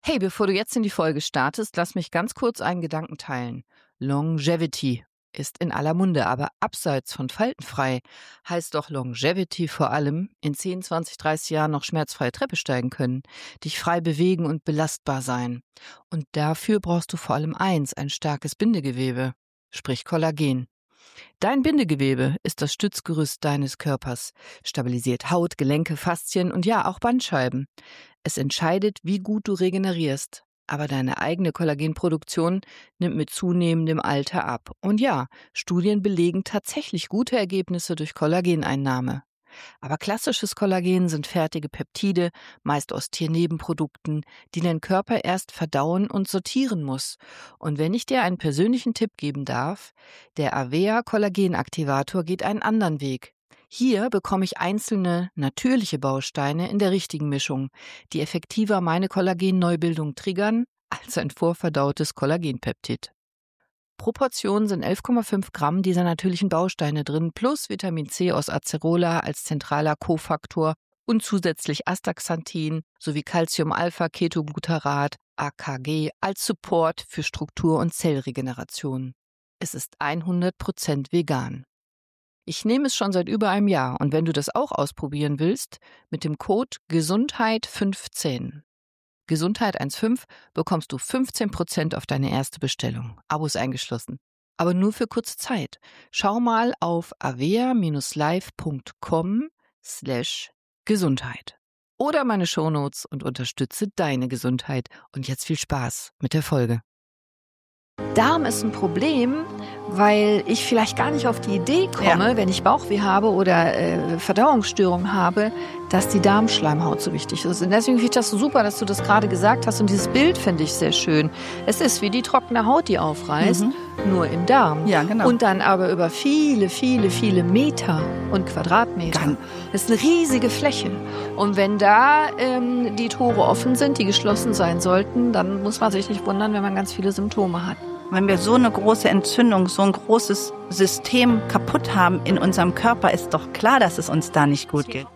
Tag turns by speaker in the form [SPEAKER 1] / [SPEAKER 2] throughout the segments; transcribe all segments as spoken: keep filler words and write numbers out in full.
[SPEAKER 1] Hey, bevor du jetzt in die Folge startest, lass mich ganz kurz einen Gedanken teilen. Longevity ist in aller Munde, aber abseits von faltenfrei heißt doch Longevity vor allem in zehn, zwanzig, dreißig Jahren noch schmerzfreie Treppe steigen können, dich frei bewegen und belastbar sein. Und dafür brauchst du vor allem eins, ein starkes Bindegewebe, sprich Kollagen. Dein Bindegewebe ist das Stützgerüst deines Körpers, stabilisiert Haut, Gelenke, Faszien und ja, auch Bandscheiben. Es entscheidet, wie gut du regenerierst, aber deine eigene Kollagenproduktion nimmt mit zunehmendem Alter ab. Und ja, Studien belegen tatsächlich gute Ergebnisse durch Kollageneinnahme. Aber klassisches Kollagen sind fertige Peptide, meist aus Tiernebenprodukten, die dein Körper erst verdauen und sortieren muss. Und wenn ich dir einen persönlichen Tipp geben darf, der Avea Kollagenaktivator geht einen anderen Weg. Hier bekomme ich einzelne, natürliche Bausteine in der richtigen Mischung, die effektiver meine Kollagenneubildung triggern als ein vorverdautes Kollagenpeptid. Proportionen sind elf Komma fünf Gramm dieser natürlichen Bausteine drin, plus Vitamin C aus Acerola als zentraler Kofaktor und zusätzlich Astaxanthin sowie Calcium-Alpha-Ketoglutarat, A K G, als Support für Struktur- und Zellregeneration. Es ist hundert Prozent vegan. Ich nehme es schon seit über einem Jahr und wenn du das auch ausprobieren willst, mit dem Code Gesundheit fünfzehn. Gesundheit fünfzehn bekommst du fünfzehn Prozent auf deine erste Bestellung. Abos eingeschlossen. Aber nur für kurze Zeit. Schau mal auf avea-live.com slash Gesundheit. Oder meine Shownotes und unterstütze deine Gesundheit. Und jetzt viel Spaß mit der Folge. Darm ist ein Problem, weil ich vielleicht gar nicht auf die Idee komme, ja. wenn ich Bauchweh habe oder äh, Verdauungsstörungen habe, dass die Darmschleimhaut so wichtig ist. Und deswegen finde ich das so super, dass du das gerade gesagt hast. Und dieses Bild finde ich sehr schön. Es ist wie die trockene Haut, die aufreißt, mhm. nur im Darm.
[SPEAKER 2] Ja, genau.
[SPEAKER 1] Und dann aber über viele, viele, viele Meter und Quadratmeter.
[SPEAKER 2] Gan-
[SPEAKER 1] das ist eine riesige Fläche. Und wenn da ähm, die Tore offen sind, die geschlossen sein sollten, dann muss man sich nicht wundern, wenn man ganz viele Symptome hat.
[SPEAKER 2] Wenn wir so eine große Entzündung, so ein großes System kaputt haben in unserem Körper, ist doch klar, dass es uns da nicht gut geht.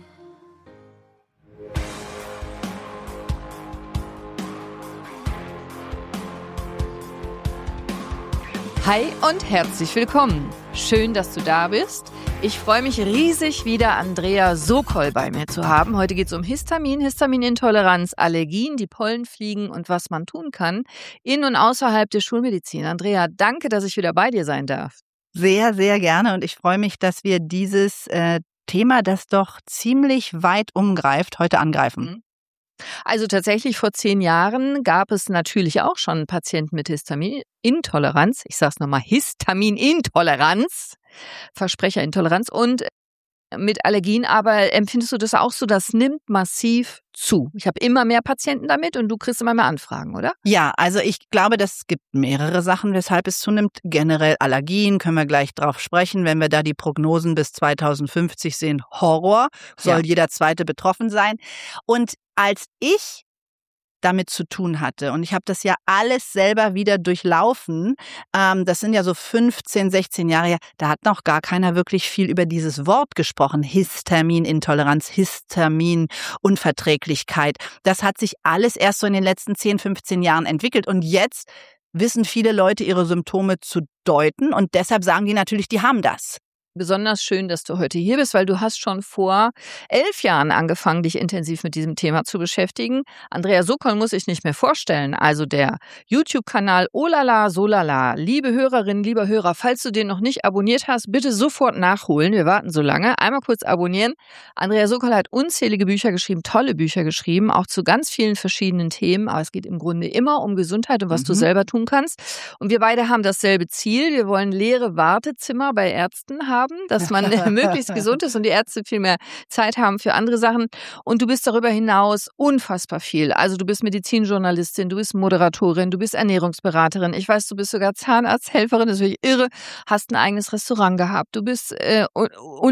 [SPEAKER 1] Hi und herzlich willkommen. Schön, dass du da bist. Ich freue mich riesig, wieder Andrea Sokol bei mir zu haben. Heute geht es um Histamin, Histaminintoleranz, Allergien, die Pollenfliegen und was man tun kann in und außerhalb der Schulmedizin. Andrea, danke, dass ich wieder bei dir sein darf.
[SPEAKER 2] Sehr, sehr gerne und ich freue mich, dass wir dieses äh, Thema, das doch ziemlich weit umgreift, heute angreifen.
[SPEAKER 1] Also tatsächlich vor zehn Jahren gab es natürlich auch schon Patienten mit Histaminintoleranz. Ich sage es nochmal, Histaminintoleranz, Versprecherintoleranz und mit Allergien. Aber empfindest du das auch so, das nimmt massiv zu? Ich habe immer mehr Patienten damit und du kriegst immer mehr Anfragen, oder?
[SPEAKER 2] Ja, also ich glaube, das gibt mehrere Sachen, weshalb es zunimmt. Generell Allergien, können wir gleich drauf sprechen. Wenn wir da die Prognosen bis zweitausendfünfzig sehen, Horror, soll ja. jeder Zweite betroffen sein. Und als ich damit zu tun hatte, und ich habe das ja alles selber wieder durchlaufen, ähm, das sind ja so fünfzehn, sechzehn Jahre her, da hat noch gar keiner wirklich viel über dieses Wort gesprochen, Histaminintoleranz, Histaminunverträglichkeit. Das hat sich alles erst so in den letzten zehn, fünfzehn Jahren entwickelt und jetzt wissen viele Leute ihre Symptome zu deuten und deshalb sagen die natürlich, die haben das.
[SPEAKER 1] Besonders schön, dass du heute hier bist, weil du hast schon vor elf Jahren angefangen, dich intensiv mit diesem Thema zu beschäftigen. Andrea Sokol muss ich nicht mehr vorstellen. Also der YouTube-Kanal Olala Solala. Liebe Hörerinnen, lieber Hörer, falls du den noch nicht abonniert hast, bitte sofort nachholen. Wir warten so lange. Einmal kurz abonnieren. Andrea Sokol hat unzählige Bücher geschrieben, tolle Bücher geschrieben, auch zu ganz vielen verschiedenen Themen. Aber es geht im Grunde immer um Gesundheit und was mhm. du selber tun kannst. Und wir beide haben dasselbe Ziel. Wir wollen leere Wartezimmer bei Ärzten haben, dass man möglichst gesund ist und die Ärzte viel mehr Zeit haben für andere Sachen. Und du bist darüber hinaus unfassbar viel. Also du bist Medizinjournalistin, du bist Moderatorin, du bist Ernährungsberaterin. Ich weiß, du bist sogar Zahnarzthelferin, das ist wirklich irre. Hast ein eigenes Restaurant gehabt. Du bist äh, und, und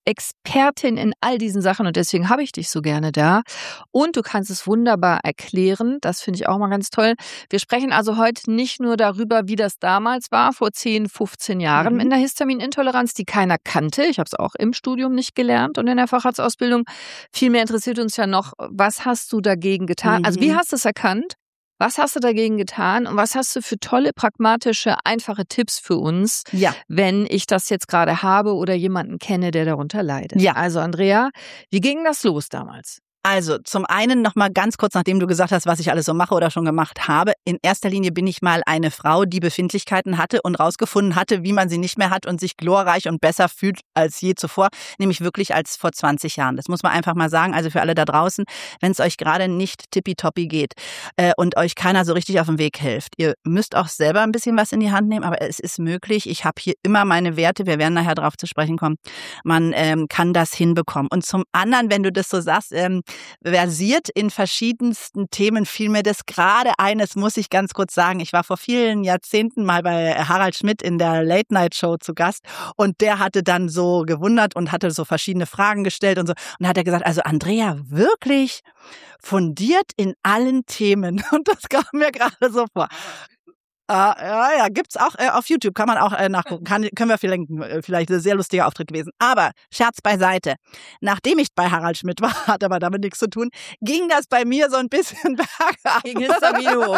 [SPEAKER 1] Expertin in all diesen Sachen und deswegen habe ich dich so gerne da. Und du kannst es wunderbar erklären. Das finde ich auch mal ganz toll. Wir sprechen also heute nicht nur darüber, wie das damals war, vor zehn, fünfzehn Jahren
[SPEAKER 2] Mhm.
[SPEAKER 1] in der Histaminintoleranz, die keiner kannte. Ich habe es auch im Studium nicht gelernt und in der Facharztausbildung. Vielmehr interessiert uns ja noch, was hast du dagegen getan?
[SPEAKER 2] Mhm.
[SPEAKER 1] Also wie hast du es erkannt? Was hast du dagegen getan und was hast du für tolle, pragmatische, einfache Tipps für uns,
[SPEAKER 2] Ja.
[SPEAKER 1] wenn ich das jetzt gerade habe oder jemanden kenne, der darunter leidet?
[SPEAKER 2] Ja.
[SPEAKER 1] Also Andrea, wie ging das los damals?
[SPEAKER 2] Also zum einen noch mal ganz kurz, nachdem du gesagt hast, was ich alles so mache oder schon gemacht habe. In erster Linie bin ich mal eine Frau, die Befindlichkeiten hatte und rausgefunden hatte, wie man sie nicht mehr hat und sich glorreich und besser fühlt als je zuvor, nämlich wirklich als vor zwanzig Jahren. Das muss man einfach mal sagen. Also für alle da draußen, wenn es euch gerade nicht tippitoppi geht äh, und euch keiner so richtig auf den Weg hilft. Ihr müsst auch selber ein bisschen was in die Hand nehmen, aber es ist möglich. Ich habe hier immer meine Werte. Wir werden nachher drauf zu sprechen kommen. Man ähm, kann das hinbekommen. Und zum anderen, wenn du das so sagst, ähm, versiert in verschiedensten Themen, fiel mir das gerade ein, das muss ich ganz kurz sagen. Ich war vor vielen Jahrzehnten mal bei Harald Schmidt in der Late-Night-Show zu Gast und der hatte dann so gewundert und hatte so verschiedene Fragen gestellt und so. Und hat er gesagt, also Andrea, wirklich fundiert in allen Themen. Und das kam mir gerade so vor. Äh, ja, ja, gibt's auch äh, auf YouTube, kann man auch äh, nachgucken, kann, können wir verlinken, äh, vielleicht ein sehr lustiger Auftritt gewesen. Aber Scherz beiseite, nachdem ich bei Harald Schmidt war, hat aber damit nichts zu tun, ging das bei mir so ein bisschen bergab.
[SPEAKER 1] Ging Histamin hoch.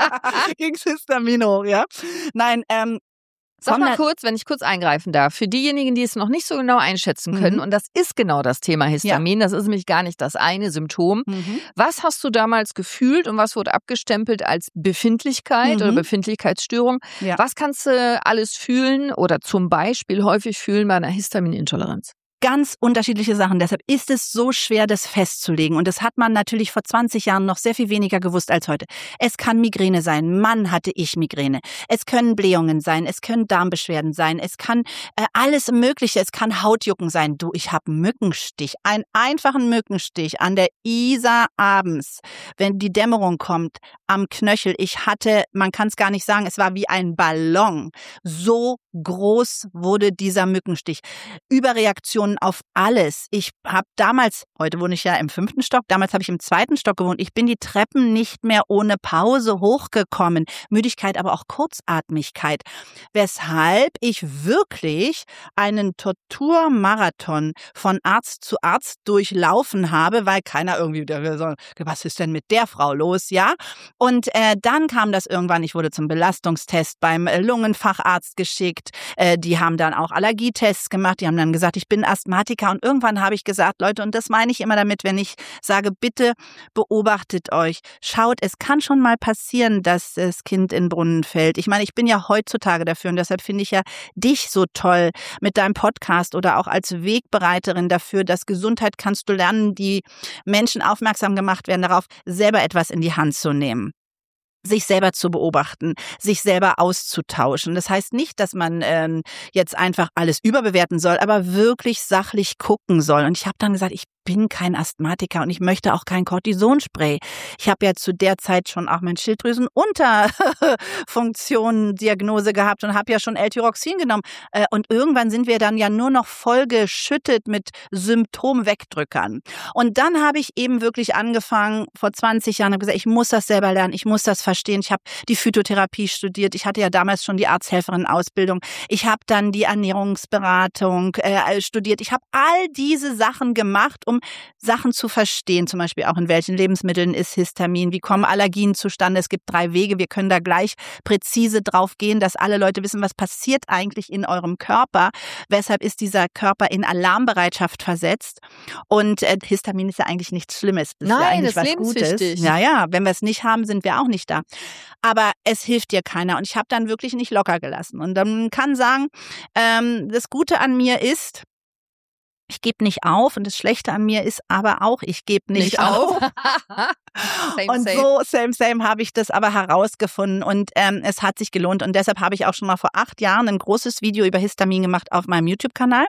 [SPEAKER 2] Ging's Histamin hoch, ja. Nein, ähm,
[SPEAKER 1] Sag
[SPEAKER 2] Komm,
[SPEAKER 1] mal
[SPEAKER 2] da-
[SPEAKER 1] kurz, wenn ich kurz eingreifen darf, für diejenigen, die es noch nicht so genau einschätzen können,
[SPEAKER 2] Mhm.
[SPEAKER 1] und das ist genau das Thema Histamin, das ist nämlich gar nicht das eine Symptom.
[SPEAKER 2] Mhm.
[SPEAKER 1] Was hast du damals gefühlt und was wurde abgestempelt als Befindlichkeit
[SPEAKER 2] Mhm.
[SPEAKER 1] oder Befindlichkeitsstörung?
[SPEAKER 2] Ja.
[SPEAKER 1] Was kannst du alles fühlen oder zum Beispiel häufig fühlen bei einer Histaminintoleranz?
[SPEAKER 2] Ganz unterschiedliche Sachen. Deshalb ist es so schwer, das festzulegen. Und das hat man natürlich vor zwanzig Jahren noch sehr viel weniger gewusst als heute. Es kann Migräne sein. Mann, hatte ich Migräne. Es können Blähungen sein. Es können Darmbeschwerden sein. Es kann äh, alles Mögliche. Es kann Hautjucken sein. Du, ich habe Mückenstich. Einen einfachen Mückenstich an der Isar abends, wenn die Dämmerung kommt, am Knöchel. Ich hatte, man kann es gar nicht sagen, es war wie ein Ballon. So groß wurde dieser Mückenstich. Überreaktionen auf alles. Ich habe damals, heute wohne ich ja im fünften Stock, damals habe ich im zweiten Stock gewohnt. Ich bin die Treppen nicht mehr ohne Pause hochgekommen. Müdigkeit, aber auch Kurzatmigkeit. Weshalb ich wirklich einen Torturmarathon von Arzt zu Arzt durchlaufen habe, weil keiner irgendwie, so, was ist denn mit der Frau los, ja? Und äh, dann kam das irgendwann, ich wurde zum Belastungstest beim Lungenfacharzt geschickt. Äh, die haben dann auch Allergietests gemacht. Die haben dann gesagt, ich bin Asthmatiker. Und irgendwann habe ich gesagt, Leute, und das meine ich immer damit, wenn ich sage, bitte beobachtet euch. Schaut, es kann schon mal passieren, dass das Kind in den Brunnen fällt. Ich meine, ich bin ja heutzutage dafür und deshalb finde ich ja dich so toll mit deinem Podcast oder auch als Wegbereiterin dafür, dass Gesundheit kannst du lernen, die Menschen aufmerksam gemacht werden darauf, selber etwas in die Hand zu nehmen. Sich selber zu beobachten, sich selber auszutauschen. Das heißt nicht, dass man ähm, jetzt einfach alles überbewerten soll, aber wirklich sachlich gucken soll. Und ich habe dann gesagt, ich bin kein Asthmatiker und ich möchte auch kein Cortisonspray. Ich habe ja zu der Zeit schon auch mein Schilddrüsenunterfunktion-Diagnose gehabt und habe ja schon L-Tyroxin genommen. Äh, und irgendwann sind wir dann ja nur noch vollgeschüttet mit Symptomwegdrückern. Und dann habe ich eben wirklich angefangen, vor zwanzig Jahren, habe gesagt, ich muss das selber lernen, ich muss das verstehen. Ich habe die Phytotherapie studiert. Ich hatte ja damals schon die Arzthelferin-Ausbildung. Ich habe dann die Ernährungsberatung äh, studiert. Ich habe all diese Sachen gemacht, um Sachen zu verstehen. Zum Beispiel auch, in welchen Lebensmitteln ist Histamin, wie kommen Allergien zustande. Es gibt drei Wege. Wir können da gleich präzise drauf gehen, dass alle Leute wissen, was passiert eigentlich in eurem Körper. Weshalb ist dieser Körper in Alarmbereitschaft versetzt? Und äh, Histamin ist ja eigentlich nichts Schlimmes. Das
[SPEAKER 1] Nein,
[SPEAKER 2] ist ja eigentlich
[SPEAKER 1] das ist
[SPEAKER 2] was Gutes.
[SPEAKER 1] lebenswichtig.
[SPEAKER 2] Ja, ja, wenn wir es nicht haben, sind wir auch nicht da. Aber es hilft dir keiner und ich habe dann wirklich nicht locker gelassen. Und dann kann sagen, ähm, das Gute an mir ist, ich gebe nicht auf und das Schlechte an mir ist aber auch, ich gebe nicht,
[SPEAKER 1] Nicht
[SPEAKER 2] auf.
[SPEAKER 1] auf. Same,
[SPEAKER 2] Und
[SPEAKER 1] same.
[SPEAKER 2] so, same, same, habe ich das aber herausgefunden und ähm, es hat sich gelohnt. Und deshalb habe ich auch schon mal vor acht Jahren ein großes Video über Histamin gemacht auf meinem YouTube-Kanal.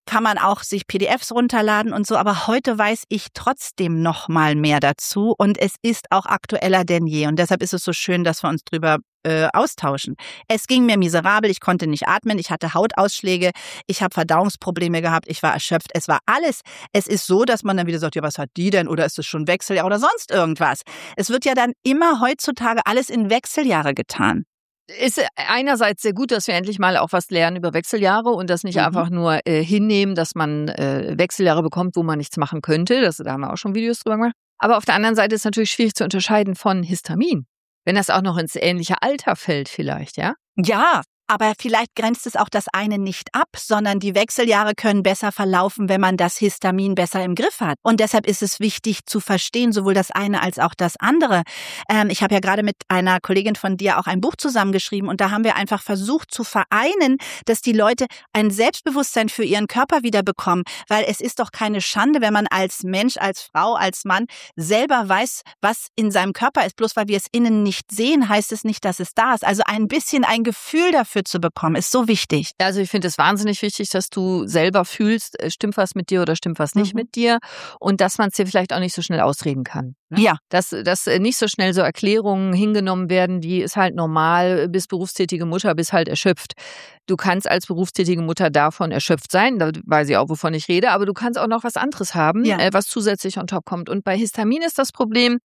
[SPEAKER 2] kann man auch sich P D Fs runterladen und so. Aber heute weiß ich trotzdem noch mal mehr dazu und es ist auch aktueller denn je. Und deshalb ist es so schön, dass wir uns drüber äh, austauschen. Es ging mir miserabel, ich konnte nicht atmen, ich hatte Hautausschläge, ich habe Verdauungsprobleme gehabt, ich war erschöpft. Es war alles. Es ist so, dass man dann wieder sagt, ja, was hat die denn? Oder ist es schon Wechseljahr oder sonst irgendwas? Es wird ja dann immer heutzutage alles in Wechseljahre getan.
[SPEAKER 1] Ist einerseits sehr gut, dass wir endlich mal auch was lernen über Wechseljahre und das nicht
[SPEAKER 2] Mhm.
[SPEAKER 1] einfach nur äh, hinnehmen, dass man äh, Wechseljahre bekommt, wo man nichts machen könnte. Das, da haben wir auch schon Videos drüber gemacht. Aber auf der anderen Seite ist es natürlich schwierig zu unterscheiden von Histamin. Wenn das auch noch ins ähnliche Alter fällt vielleicht, ja?
[SPEAKER 2] Ja, aber vielleicht grenzt es auch das eine nicht ab, sondern die Wechseljahre können besser verlaufen, wenn man das Histamin besser im Griff hat. Und deshalb ist es wichtig zu verstehen, sowohl das eine als auch das andere. Ähm, ich habe ja gerade mit einer Kollegin von dir auch ein Buch zusammengeschrieben und da haben wir einfach versucht zu vereinen, dass die Leute ein Selbstbewusstsein für ihren Körper wieder bekommen, weil es ist doch keine Schande, wenn man als Mensch, als Frau, als Mann selber weiß, was in seinem Körper ist. Bloß weil wir es innen nicht sehen, heißt es nicht, dass es da ist. Also ein bisschen ein Gefühl dafür zu bekommen, ist so wichtig.
[SPEAKER 1] Also ich finde es wahnsinnig wichtig, dass du selber fühlst, stimmt was mit dir oder stimmt was nicht
[SPEAKER 2] Mhm.
[SPEAKER 1] mit dir und dass man es dir vielleicht auch nicht so schnell ausreden kann. Ne?
[SPEAKER 2] Ja.
[SPEAKER 1] Dass, dass nicht so schnell so Erklärungen hingenommen werden, die ist halt normal, bist berufstätige Mutter, bist halt erschöpft. Du kannst als berufstätige Mutter davon erschöpft sein, da weiß ich auch, wovon ich rede, aber du kannst auch noch was anderes haben,
[SPEAKER 2] Ja.
[SPEAKER 1] äh, was zusätzlich on top kommt. Und bei Histamin ist das Problem,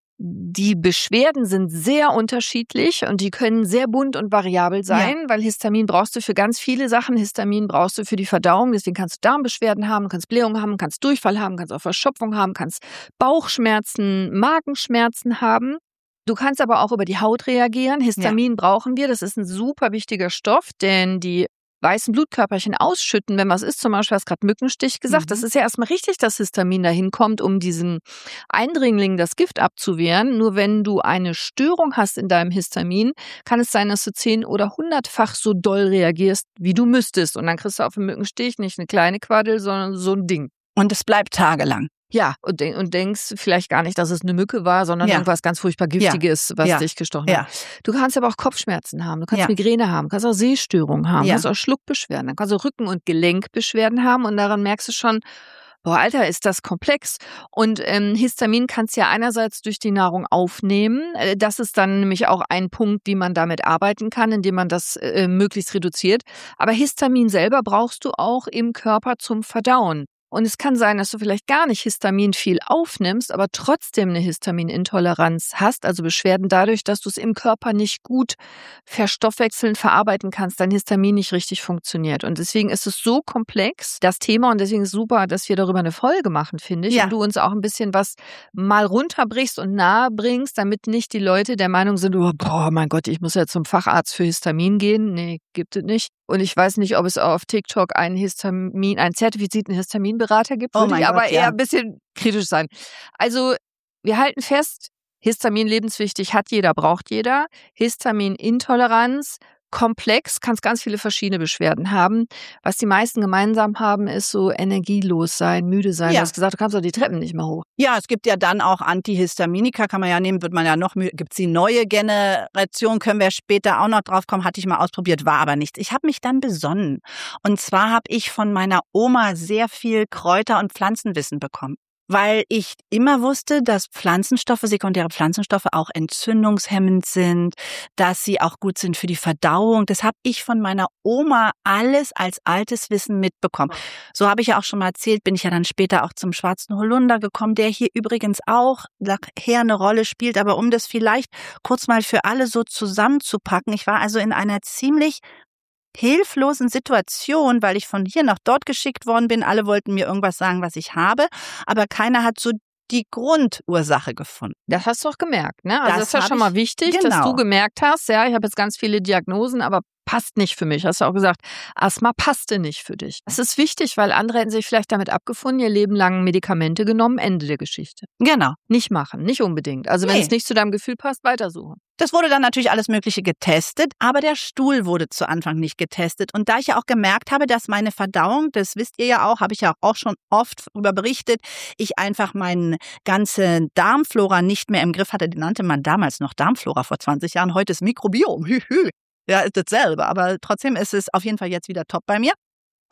[SPEAKER 1] die Beschwerden sind sehr unterschiedlich und die können sehr bunt und variabel sein, ja. Weil Histamin brauchst du für ganz viele Sachen. Histamin brauchst du für die Verdauung, deswegen kannst du Darmbeschwerden haben, kannst Blähungen haben, kannst Durchfall haben, kannst auch Verstopfung haben, kannst Bauchschmerzen, Magenschmerzen haben. Du kannst aber auch über die Haut reagieren. Histamin ja. brauchen wir, das ist ein super wichtiger Stoff, denn die weißen Blutkörperchen ausschütten, wenn was ist, zum Beispiel hast gerade Mückenstich gesagt, mhm. das ist ja erstmal richtig, dass Histamin dahin kommt, um diesen Eindringling das Gift abzuwehren. Nur wenn du eine Störung hast in deinem Histamin, kann es sein, dass du zehn- oder hundertfach so doll reagierst, wie du müsstest. Und dann kriegst du auf den Mückenstich nicht eine kleine Quaddel, sondern so ein Ding.
[SPEAKER 2] Und es bleibt tagelang.
[SPEAKER 1] Ja, und, denk, und denkst vielleicht gar nicht, dass es eine Mücke war, sondern ja. irgendwas ganz furchtbar Giftiges, ja. was
[SPEAKER 2] ja.
[SPEAKER 1] dich gestochen
[SPEAKER 2] ja.
[SPEAKER 1] hat. Du kannst aber auch Kopfschmerzen haben, du kannst
[SPEAKER 2] ja.
[SPEAKER 1] Migräne haben, du kannst auch Sehstörungen haben,
[SPEAKER 2] ja.
[SPEAKER 1] du kannst auch Schluckbeschwerden, dann kannst du Rücken- und Gelenkbeschwerden haben und daran merkst du schon, boah, Alter, ist das komplex. Und ähm, Histamin kannst du ja einerseits durch die Nahrung aufnehmen. Das ist dann nämlich auch ein Punkt, wie man damit arbeiten kann, indem man das äh, möglichst reduziert. Aber Histamin selber brauchst du auch im Körper zum Verdauen. Und es kann sein, dass du vielleicht gar nicht Histamin viel aufnimmst, aber trotzdem eine Histaminintoleranz hast, also Beschwerden dadurch, dass du es im Körper nicht gut verstoffwechseln, verarbeiten kannst, dein Histamin nicht richtig funktioniert. Und deswegen ist es so komplex, das Thema, und deswegen ist es super, dass wir darüber eine Folge machen, finde ich,
[SPEAKER 2] ja.
[SPEAKER 1] und du uns auch ein bisschen was mal runterbrichst und nahe bringst, damit nicht die Leute der Meinung sind, oh, boah, mein Gott, ich muss ja zum Facharzt für Histamin gehen. Nee, gibt es nicht. Und ich weiß nicht, ob es auf TikTok einen Histamin, einen zertifizierten Histaminberater gibt, würde
[SPEAKER 2] oh
[SPEAKER 1] ich aber
[SPEAKER 2] Gott,
[SPEAKER 1] eher
[SPEAKER 2] ja.
[SPEAKER 1] ein bisschen kritisch sein. Also wir halten fest, Histamin lebenswichtig, hat jeder, braucht jeder. Histaminintoleranz, komplex, kannst ganz viele verschiedene Beschwerden haben. Was die meisten gemeinsam haben, ist so energielos sein, müde sein.
[SPEAKER 2] Ja.
[SPEAKER 1] Du hast gesagt, du kannst doch die Treppen nicht mehr hoch.
[SPEAKER 2] Ja, es gibt ja dann auch Antihistaminika, kann man ja nehmen, wird man ja noch, gibt es die neue Generation, können wir später auch noch drauf kommen, hatte ich mal ausprobiert, war aber nichts. Ich habe mich dann besonnen. Und zwar habe ich von meiner Oma sehr viel Kräuter- und Pflanzenwissen bekommen. Weil ich immer wusste, dass Pflanzenstoffe, sekundäre Pflanzenstoffe auch entzündungshemmend sind, dass sie auch gut sind für die Verdauung. Das habe ich von meiner Oma alles als altes Wissen mitbekommen. So habe ich ja auch schon mal erzählt, bin ich ja dann später auch zum schwarzen Holunder gekommen, der hier übrigens auch nachher eine Rolle spielt. Aber um das vielleicht kurz mal für alle so zusammenzupacken, ich war also in einer ziemlich hilflosen Situation, weil ich von hier nach dort geschickt worden bin. Alle wollten mir irgendwas sagen, was ich habe, aber keiner hat so die Grundursache gefunden.
[SPEAKER 1] Das hast du auch gemerkt, ne? Also das, das ist ja schon
[SPEAKER 2] ich,
[SPEAKER 1] mal wichtig,
[SPEAKER 2] genau.
[SPEAKER 1] dass du gemerkt hast, ja, ich habe jetzt ganz viele Diagnosen, aber passt nicht für mich. Hast du auch gesagt, Asthma passte nicht für dich. Das ist wichtig, weil andere hätten sich vielleicht damit abgefunden, ihr Leben lang Medikamente genommen, Ende der Geschichte.
[SPEAKER 2] Genau.
[SPEAKER 1] Nicht machen, nicht unbedingt. Also wenn
[SPEAKER 2] nee.
[SPEAKER 1] es nicht zu deinem Gefühl passt, weitersuchen.
[SPEAKER 2] Das wurde dann natürlich alles Mögliche getestet, aber der Stuhl wurde zu Anfang nicht getestet. Und da ich ja auch gemerkt habe, dass meine Verdauung, das wisst ihr ja auch, habe ich ja auch schon oft darüber berichtet, ich einfach meine ganze Darmflora nicht mehr im Griff hatte. Die nannte man damals noch Darmflora vor zwanzig Jahren. Heute ist Mikrobiom. Ja, ist dasselbe, aber trotzdem ist es auf jeden Fall jetzt wieder top bei mir.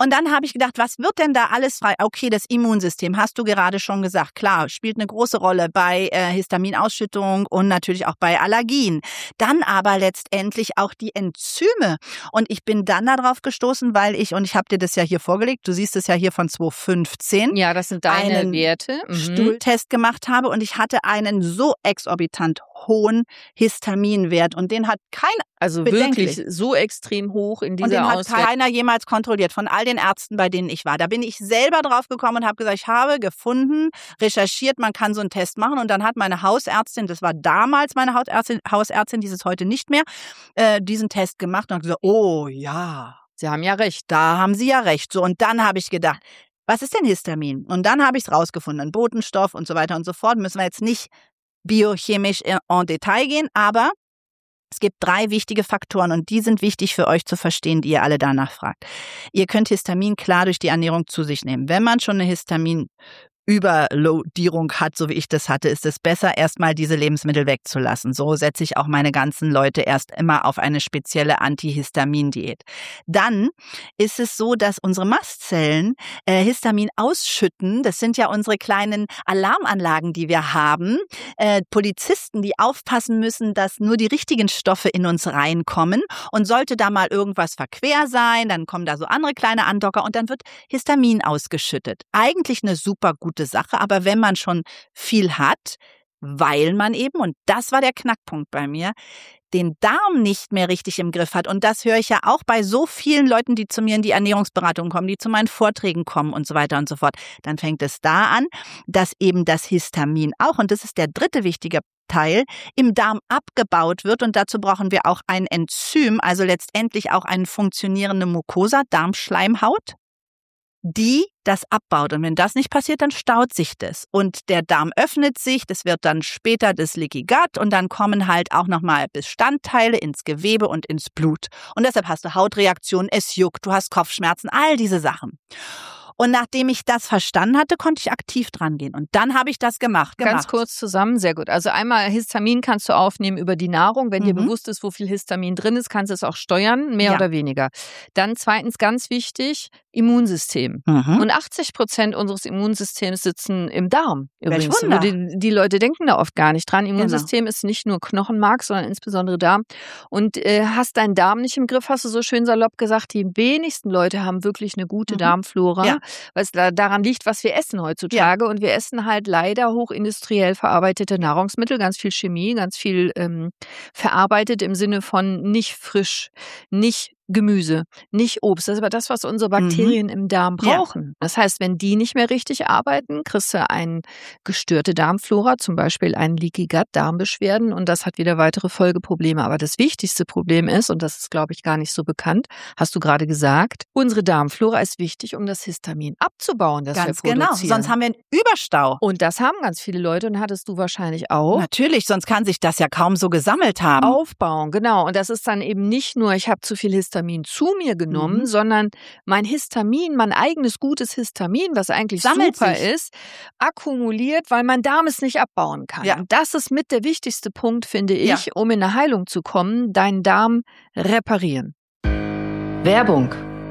[SPEAKER 2] Und dann habe ich gedacht, was wird denn da alles frei? Okay, das Immunsystem, hast du gerade schon gesagt, klar, spielt eine große Rolle bei äh, Histaminausschüttung und natürlich auch bei Allergien. Dann aber letztendlich auch die Enzyme. Und ich bin dann darauf gestoßen, weil ich, und ich habe dir das ja hier vorgelegt, du siehst es ja hier von zweitausendfünfzehn.
[SPEAKER 1] Ja, das sind deine
[SPEAKER 2] einen
[SPEAKER 1] Werte. Mhm.
[SPEAKER 2] Stuhltest gemacht habe und ich hatte einen so exorbitant hohen Histaminwert und den hat kein
[SPEAKER 1] Also wirklich so extrem hoch in dieser
[SPEAKER 2] Und den hat
[SPEAKER 1] Auswertung.
[SPEAKER 2] keiner jemals kontrolliert von all den Ärzten, bei denen ich war. Da bin ich selber drauf gekommen und habe gesagt, ich habe gefunden, recherchiert, man kann so einen Test machen. Und dann hat meine Hausärztin, das war damals meine Hausärztin, Hausärztin, die ist es heute nicht mehr, äh, diesen Test gemacht und hat gesagt, oh ja.
[SPEAKER 1] Sie haben ja recht.
[SPEAKER 2] Da haben Sie ja recht. So, und dann habe ich gedacht, was ist denn Histamin? Und dann habe ich es rausgefunden, ein Botenstoff und so weiter und so fort. Müssen wir jetzt nicht biochemisch en Detail gehen, aber es gibt drei wichtige Faktoren und die sind wichtig für euch zu verstehen, die ihr alle danach fragt. Ihr könnt Histamin klar durch die Ernährung zu sich nehmen. Wenn man schon eine Histaminüberlodierung hat, so wie ich das hatte, ist es besser, erstmal diese Lebensmittel wegzulassen. So setze ich auch meine ganzen Leute erst immer auf eine spezielle Antihistamin-Diät. Dann ist es so, dass unsere Mastzellen äh, Histamin ausschütten. Das sind ja unsere kleinen Alarmanlagen, die wir haben. Äh, Polizisten, die aufpassen müssen, dass nur die richtigen Stoffe in uns reinkommen. Und sollte da mal irgendwas verquer sein, dann kommen da so andere kleine Andocker und dann wird Histamin ausgeschüttet. Eigentlich eine super gute Sache, aber wenn man schon viel hat, weil man eben, und das war der Knackpunkt bei mir, den Darm nicht mehr richtig im Griff hat. Und das höre ich ja auch bei so vielen Leuten, die zu mir in die Ernährungsberatung kommen, die zu meinen Vorträgen kommen und so weiter und so fort. Dann fängt es da an, dass eben das Histamin auch, und das ist der dritte wichtige Teil, im Darm abgebaut wird. Und dazu brauchen wir auch ein Enzym, also letztendlich auch eine funktionierende Mucosa, Darmschleimhaut, die das abbaut. Und wenn das nicht passiert, dann staut sich das. Und der Darm öffnet sich, das wird dann später das Leaky Gut und dann kommen halt auch nochmal Bestandteile ins Gewebe und ins Blut. Und deshalb hast du Hautreaktionen, es juckt, du hast Kopfschmerzen, all diese Sachen. Und nachdem ich das verstanden hatte, konnte ich aktiv dran gehen. Und dann habe ich das gemacht.
[SPEAKER 1] Ganz
[SPEAKER 2] gemacht.
[SPEAKER 1] kurz zusammen, sehr gut. Also einmal Histamin kannst du aufnehmen über die Nahrung. Wenn
[SPEAKER 2] Mhm.
[SPEAKER 1] dir bewusst ist, wo viel Histamin drin ist, kannst du es auch steuern, mehr
[SPEAKER 2] Ja.
[SPEAKER 1] oder weniger. Dann zweitens, ganz wichtig, Immunsystem.
[SPEAKER 2] Mhm.
[SPEAKER 1] Und achtzig Prozent unseres Immunsystems sitzen im Darm.
[SPEAKER 2] Welch
[SPEAKER 1] Übrigens.
[SPEAKER 2] Wunder.
[SPEAKER 1] Die, die Leute denken da oft gar nicht dran. Immunsystem
[SPEAKER 2] Genau.
[SPEAKER 1] ist nicht nur Knochenmark, sondern insbesondere Darm. Und äh, hast deinen Darm nicht im Griff, hast du so schön salopp gesagt, die wenigsten Leute haben wirklich eine gute
[SPEAKER 2] Mhm.
[SPEAKER 1] Darmflora,
[SPEAKER 2] Ja.
[SPEAKER 1] weil es da daran liegt, was wir essen heutzutage. Und wir essen halt leider hochindustriell verarbeitete Nahrungsmittel, ganz viel Chemie, ganz viel ähm, verarbeitet im Sinne von nicht frisch, nicht Gemüse, nicht Obst. Das ist aber das, was unsere Bakterien mhm. im Darm brauchen. Ja. Das heißt, wenn die nicht mehr richtig arbeiten, kriegst du eine gestörte Darmflora, zum Beispiel einen Leaky Gut, Darmbeschwerden, und das hat wieder weitere Folgeprobleme. Aber das wichtigste Problem ist, und das ist, glaube ich, gar nicht so bekannt, hast du gerade gesagt, unsere Darmflora ist wichtig, um das Histamin abzubauen, das
[SPEAKER 2] Ganz
[SPEAKER 1] wir produzieren.
[SPEAKER 2] genau, sonst haben wir einen Überstau.
[SPEAKER 1] Und das haben ganz viele Leute und hattest du wahrscheinlich auch.
[SPEAKER 2] Natürlich, sonst kann sich das ja kaum so gesammelt haben.
[SPEAKER 1] Aufbauen, genau. Und das ist dann eben nicht nur, ich habe zu viel Histamin zu mir genommen, mhm. sondern mein Histamin, mein eigenes gutes Histamin, was eigentlich
[SPEAKER 2] Sammelt
[SPEAKER 1] super
[SPEAKER 2] sich.
[SPEAKER 1] ist, akkumuliert, weil mein Darm es nicht abbauen kann.
[SPEAKER 2] Ja.
[SPEAKER 1] Und das ist mit der wichtigste Punkt, finde ich,
[SPEAKER 2] Ja.
[SPEAKER 1] um in eine Heilung zu kommen, deinen Darm reparieren. Werbung.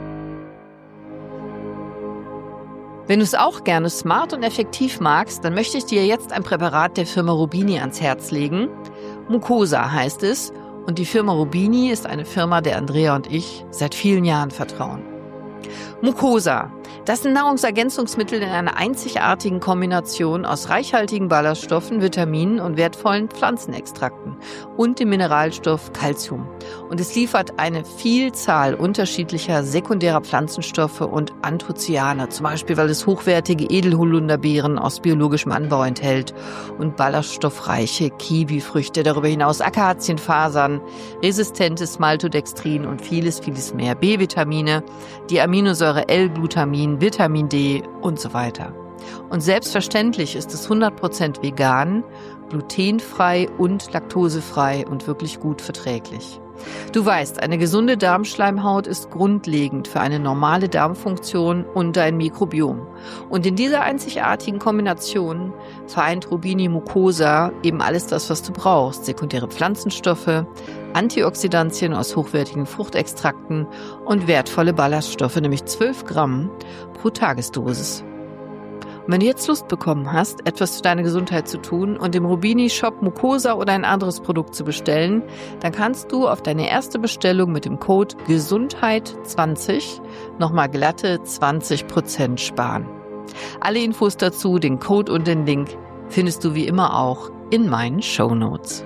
[SPEAKER 1] Wenn du es auch gerne smart und effektiv magst, dann möchte ich dir jetzt ein Präparat der Firma Rubini ans Herz legen. Mucosa heißt es. Und die Firma Rubini ist eine Firma, der Andrea und ich seit vielen Jahren vertrauen. Mucosa, das sind Nahrungsergänzungsmittel in einer einzigartigen Kombination aus reichhaltigen Ballaststoffen, Vitaminen und wertvollen Pflanzenextrakten und dem Mineralstoff Calcium. Und es liefert eine Vielzahl unterschiedlicher sekundärer Pflanzenstoffe und Anthocyane, zum Beispiel weil es hochwertige Edelholunderbeeren aus biologischem Anbau enthält und ballaststoffreiche Kiwifrüchte, darüber hinaus Akazienfasern, resistentes Maltodextrin und vieles, vieles mehr, B-Vitamine, die Aminosäure L-Glutamin, Vitamin D und so weiter. Und selbstverständlich ist es hundert Prozent vegan, glutenfrei und laktosefrei und wirklich gut verträglich. Du weißt, eine gesunde Darmschleimhaut ist grundlegend für eine normale Darmfunktion und dein Mikrobiom. Und in dieser einzigartigen Kombination vereint Rubini Mucosa eben alles das, was du brauchst. Sekundäre Pflanzenstoffe, Antioxidantien aus hochwertigen Fruchtextrakten und wertvolle Ballaststoffe, nämlich zwölf Gramm pro Tagesdosis. Und wenn du jetzt Lust bekommen hast, etwas für deine Gesundheit zu tun und im Rubini-Shop Mucosa oder ein anderes Produkt zu bestellen, dann kannst du auf deine erste Bestellung mit dem Code Gesundheit zwanzig nochmal glatte zwanzig Prozent sparen. Alle Infos dazu, den Code und den Link findest du wie immer auch in meinen Shownotes.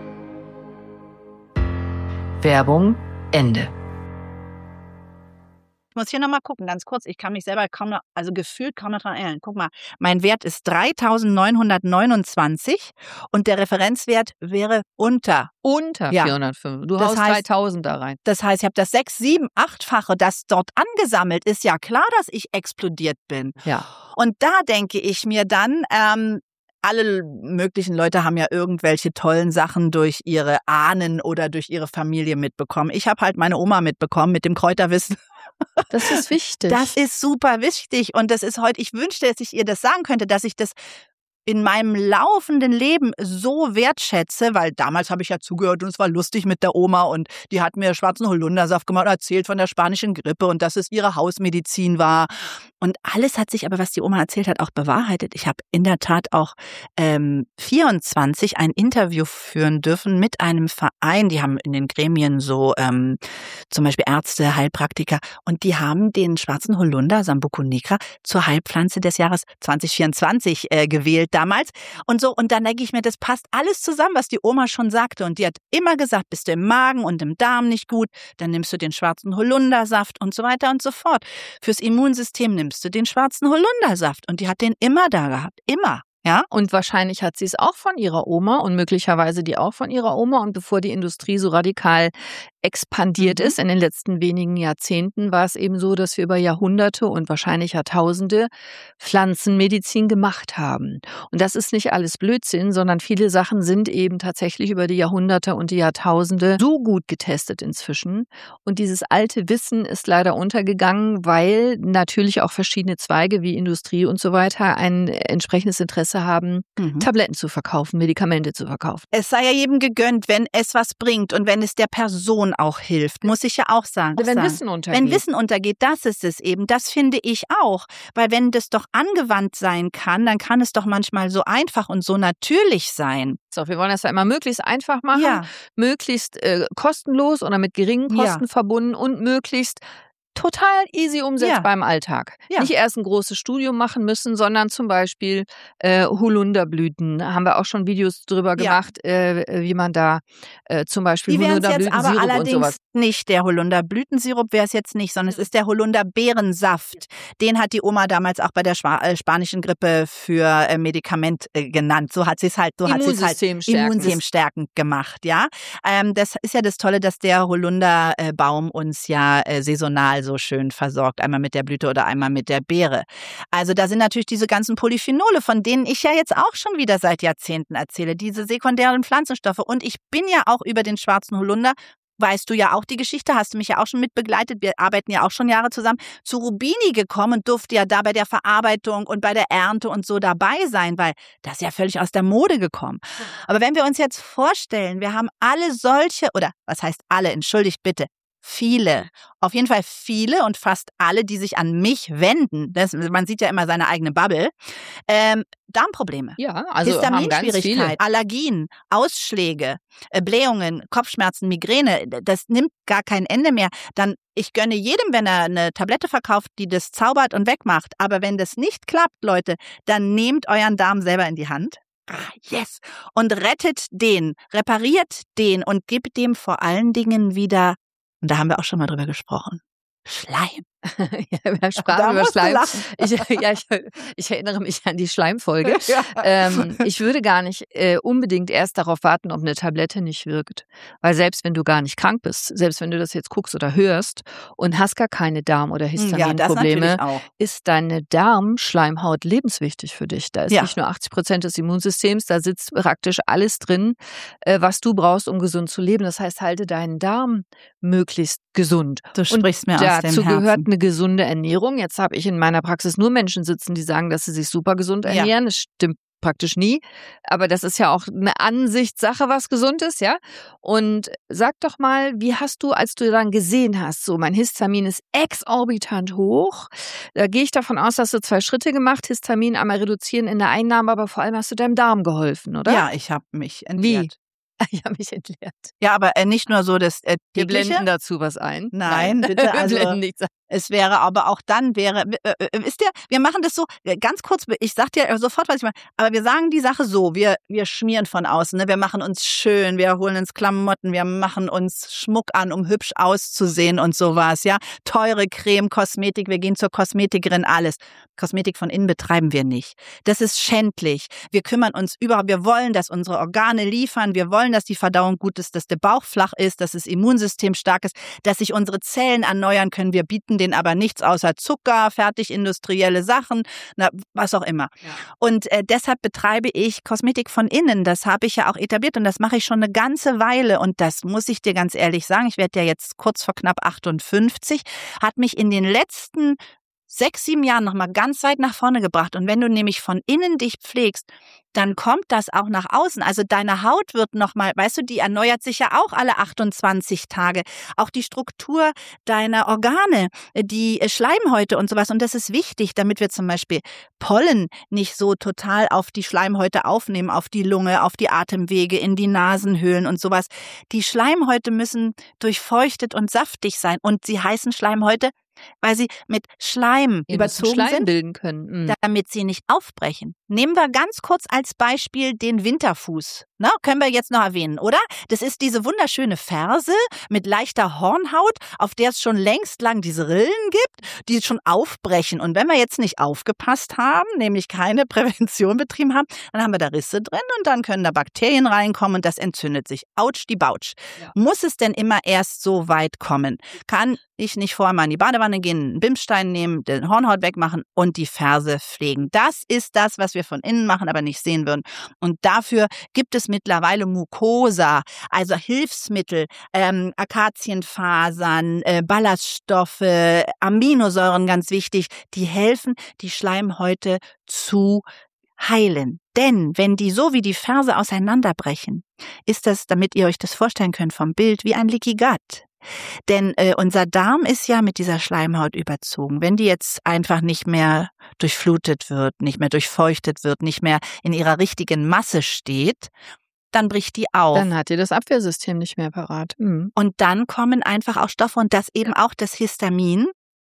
[SPEAKER 1] Werbung Ende.
[SPEAKER 2] Ich muss hier nochmal gucken, ganz kurz. Ich kann mich selber kaum noch, also gefühlt kaum noch daran erinnern. Guck mal, mein Wert ist dreitausendneunhundertneunundzwanzig und der Referenzwert wäre unter.
[SPEAKER 1] Unter
[SPEAKER 2] Ja.
[SPEAKER 1] vierhundertfünf. Du
[SPEAKER 2] Das
[SPEAKER 1] haust
[SPEAKER 2] heißt-
[SPEAKER 1] dreitausend da rein.
[SPEAKER 2] Das heißt, ich habe das sechs, sieben, achtfache, das dort angesammelt ist. Ja klar, dass ich explodiert bin.
[SPEAKER 1] Ja.
[SPEAKER 2] Und da denke ich mir dann, ähm, alle möglichen Leute haben ja irgendwelche tollen Sachen durch ihre Ahnen oder durch ihre Familie mitbekommen. Ich habe halt meine Oma mitbekommen mit dem Kräuterwissen.
[SPEAKER 1] Das ist wichtig.
[SPEAKER 2] Das ist super wichtig und das ist heute, ich wünschte, dass ich ihr das sagen könnte, dass ich das in meinem laufenden Leben so wertschätze, weil damals habe ich ja zugehört und es war lustig mit der Oma und die hat mir schwarzen Holundersaft gemacht und erzählt von der spanischen Grippe und dass es ihre Hausmedizin war. Und alles hat sich aber, was die Oma erzählt hat, auch bewahrheitet. Ich habe in der Tat auch ähm, vierundzwanzig ein Interview führen dürfen mit einem Verein. Die haben in den Gremien so ähm, zum Beispiel Ärzte, Heilpraktiker und die haben den schwarzen Holunder, Sambuco nigra, zur Heilpflanze des Jahres zwanzig vierundzwanzig äh, gewählt damals. Und so, und dann denke ich mir, das passt alles zusammen, was die Oma schon sagte. Und die hat immer gesagt, bist du im Magen und im Darm nicht gut, dann nimmst du den schwarzen Holundersaft und so weiter und so fort. Fürs Immunsystem nimmst du den schwarzen Holundersaft. Und die hat den immer da gehabt. Immer. Ja?
[SPEAKER 1] Und wahrscheinlich hat sie es auch von ihrer Oma und möglicherweise die auch von ihrer Oma. Und bevor die Industrie so radikal expandiert
[SPEAKER 2] Mhm.
[SPEAKER 1] ist in den letzten wenigen Jahrzehnten, war es eben so, dass wir über Jahrhunderte und wahrscheinlich Jahrtausende Pflanzenmedizin gemacht haben. Und das ist nicht alles Blödsinn, sondern viele Sachen sind eben tatsächlich über die Jahrhunderte und die Jahrtausende so gut getestet inzwischen. Und dieses alte Wissen ist leider untergegangen, weil natürlich auch verschiedene Zweige wie Industrie und so weiter ein entsprechendes Interesse haben,
[SPEAKER 2] Mhm.
[SPEAKER 1] Tabletten zu verkaufen, Medikamente zu verkaufen.
[SPEAKER 2] Es sei ja jedem gegönnt, wenn es was bringt und wenn es der Person auch hilft, muss ich ja auch sagen.
[SPEAKER 1] Wenn
[SPEAKER 2] sagen.
[SPEAKER 1] Wissen untergeht.
[SPEAKER 2] Wenn Wissen untergeht, das ist es eben. Das finde ich auch. Weil wenn das doch angewandt sein kann, dann kann es doch manchmal so einfach und so natürlich sein.
[SPEAKER 1] So, wir wollen das ja immer möglichst einfach machen,
[SPEAKER 2] Ja.
[SPEAKER 1] möglichst äh, kostenlos oder mit geringen Kosten
[SPEAKER 2] Ja.
[SPEAKER 1] verbunden und möglichst total easy umsetzbar
[SPEAKER 2] Ja.
[SPEAKER 1] im Alltag.
[SPEAKER 2] Ja.
[SPEAKER 1] Nicht erst ein großes Studium machen müssen, sondern zum Beispiel äh, Holunderblüten. Da haben wir auch schon Videos drüber
[SPEAKER 2] Ja.
[SPEAKER 1] gemacht, äh, wie man da äh, zum Beispiel
[SPEAKER 2] Die wären es jetzt aber
[SPEAKER 1] Holunderblütensirup und
[SPEAKER 2] allerdings
[SPEAKER 1] sowas.
[SPEAKER 2] nicht. Der Holunderblütensirup wäre es jetzt nicht, sondern es ist der Holunderbeerensaft. Den hat die Oma damals auch bei der Schwa äh, spanischen Grippe für äh, Medikament äh, genannt. So hat sie es halt, so hat sie es halt
[SPEAKER 1] Immunsystem stärken.
[SPEAKER 2] immunsystemstärkend gemacht, ja. Ähm, das ist ja das Tolle, dass der Holunderbaum uns ja äh, saisonal so schön versorgt, einmal mit der Blüte oder einmal mit der Beere. Also da sind natürlich diese ganzen Polyphenole, von denen ich ja jetzt auch schon wieder seit Jahrzehnten erzähle, diese sekundären Pflanzenstoffe. Und ich bin ja auch über den schwarzen Holunder, weißt du ja auch die Geschichte, hast du mich ja auch schon mit begleitet, wir arbeiten ja auch schon Jahre zusammen, zu Rubini gekommen und durfte ja da bei der Verarbeitung und bei der Ernte und so dabei sein, weil das ist ja völlig aus der Mode gekommen. Aber wenn wir uns jetzt vorstellen, wir haben alle solche, oder was heißt alle, entschuldigt bitte, viele, auf jeden Fall viele und fast alle, die sich an mich wenden, das, man sieht ja immer seine eigene Bubble, ähm, Darmprobleme.
[SPEAKER 1] Ja, also haben ganz viele.
[SPEAKER 2] Histaminschwierigkeit, Allergien, Ausschläge, äh, Blähungen, Kopfschmerzen, Migräne, das nimmt gar kein Ende mehr. Dann, ich gönne jedem, wenn er eine Tablette verkauft, die das zaubert und wegmacht. Aber wenn das nicht klappt, Leute, dann nehmt euren Darm selber in die Hand. Ah, yes. Und rettet den, repariert den und gebt dem vor allen Dingen wieder, und da haben wir auch schon mal drüber gesprochen, Schleim.
[SPEAKER 1] Ja, wir sprachen
[SPEAKER 2] Da
[SPEAKER 1] über
[SPEAKER 2] musst du
[SPEAKER 1] Schleim.
[SPEAKER 2] lachen.
[SPEAKER 1] Ich, ja, ich, ich erinnere mich an die Schleimfolge.
[SPEAKER 2] Ja.
[SPEAKER 1] Ähm, ich würde gar nicht äh, unbedingt erst darauf warten, ob eine Tablette nicht wirkt. Weil selbst wenn du gar nicht krank bist, selbst wenn du das jetzt guckst oder hörst und hast gar keine Darm- oder
[SPEAKER 2] Ja, das
[SPEAKER 1] Histaminprobleme,
[SPEAKER 2] natürlich auch.
[SPEAKER 1] ist deine Darmschleimhaut lebenswichtig für dich. Da ist
[SPEAKER 2] Ja.
[SPEAKER 1] nicht nur achtzig Prozent des Immunsystems, da sitzt praktisch alles drin, äh, was du brauchst, um gesund zu leben. Das heißt, halte deinen Darm möglichst gesund.
[SPEAKER 2] Du sprichst mir aus dem
[SPEAKER 1] Dazu
[SPEAKER 2] Herzen.
[SPEAKER 1] gehört eine gesunde Ernährung. Jetzt habe ich in meiner Praxis nur Menschen sitzen, die sagen, dass sie sich super gesund
[SPEAKER 2] Ja.
[SPEAKER 1] ernähren. Das stimmt praktisch nie. Aber das ist ja auch eine Ansichtssache, was gesund ist, ja. Und sag doch mal, wie hast du, als du dann gesehen hast, so mein Histamin ist exorbitant hoch. Da gehe ich davon aus, dass du zwei Schritte gemacht, Histamin einmal reduzieren in der Einnahme, aber vor allem hast du deinem Darm geholfen, oder?
[SPEAKER 2] Ja, ich habe mich entleert.
[SPEAKER 1] Wie? Ich habe mich entleert.
[SPEAKER 2] Ja, aber äh, nicht nur so das äh,
[SPEAKER 1] Wir
[SPEAKER 2] tägliche.
[SPEAKER 1] blenden dazu was ein.
[SPEAKER 2] Nein, bitte. Also,
[SPEAKER 1] wir blenden nichts ein.
[SPEAKER 2] Es wäre aber auch dann, wäre, äh, äh, wisst ihr, wir machen das so, äh, ganz kurz, ich sag dir sofort, was ich meine, aber wir sagen die Sache so, wir, wir schmieren von außen, ne? Wir machen uns schön, wir holen uns Klamotten, wir machen uns Schmuck an, um hübsch auszusehen und sowas, ja. Teure Creme, Kosmetik, wir gehen zur Kosmetikerin, alles. Kosmetik von innen betreiben wir nicht. Das ist schändlich. Wir kümmern uns überhaupt, wir wollen, dass unsere Organe liefern, wir wollen, dass die Verdauung gut ist, dass der Bauch flach ist, dass das Immunsystem stark ist, dass sich unsere Zellen erneuern können. Wir bieten denen aber nichts außer Zucker, fertigindustrielle Sachen, na, was auch immer. Ja. Und äh, deshalb betreibe ich Kosmetik von innen. Das habe ich ja auch etabliert und das mache ich schon eine ganze Weile. Und das muss ich dir ganz ehrlich sagen, ich werde ja jetzt kurz vor knapp achtundfünfzig, hat mich in den letzten sechs, sieben Jahren nochmal ganz weit nach vorne gebracht. Und wenn du nämlich von innen dich pflegst, dann kommt das auch nach außen. Also deine Haut wird nochmal, weißt du, die erneuert sich ja auch alle achtundzwanzig Tage. Auch die Struktur deiner Organe, die Schleimhäute und sowas. Und das ist wichtig, damit wir zum Beispiel Pollen nicht so total auf die Schleimhäute aufnehmen, auf die Lunge, auf die Atemwege, in die Nasenhöhlen und sowas. Die Schleimhäute müssen durchfeuchtet und saftig sein. Und sie heißen Schleimhäute, weil sie mit Schleim
[SPEAKER 1] ja,
[SPEAKER 2] überzogen
[SPEAKER 1] Schleim
[SPEAKER 2] sind,
[SPEAKER 1] bilden können. Mhm.
[SPEAKER 2] damit sie nicht aufbrechen. Nehmen wir ganz kurz als Beispiel den Winterfuß. Na, können wir jetzt noch erwähnen, oder? Das ist diese wunderschöne Ferse mit leichter Hornhaut, auf der es schon längst lang diese Rillen gibt, die schon aufbrechen. Und wenn wir jetzt nicht aufgepasst haben, nämlich keine Prävention betrieben haben, dann haben wir da Risse drin und dann können da Bakterien reinkommen und das entzündet sich. Autsch die Bautsch. Ja. Muss es denn immer erst so weit kommen? Kann ich nicht vorher mal in die Badewanne gehen, einen Bimsstein nehmen, den Hornhaut wegmachen und die Ferse pflegen? Das ist das, was wir von innen machen, aber nicht sehen würden. Und dafür gibt es mittlerweile Mucosa, also Hilfsmittel, ähm, Akazienfasern, äh, Ballaststoffe, Aminosäuren, ganz wichtig, die helfen, die Schleimhäute zu heilen. Denn wenn die so wie die Ferse auseinanderbrechen, ist das, damit ihr euch das vorstellen könnt vom Bild, wie ein Leaky Gut. Denn äh, unser Darm ist ja mit dieser Schleimhaut überzogen. Wenn die jetzt einfach nicht mehr durchflutet wird, nicht mehr durchfeuchtet wird, nicht mehr in ihrer richtigen Masse steht, dann bricht die auf.
[SPEAKER 1] Dann hat ihr das Abwehrsystem nicht mehr parat. Mhm.
[SPEAKER 2] Und dann kommen einfach auch Stoffe und das eben auch das Histamin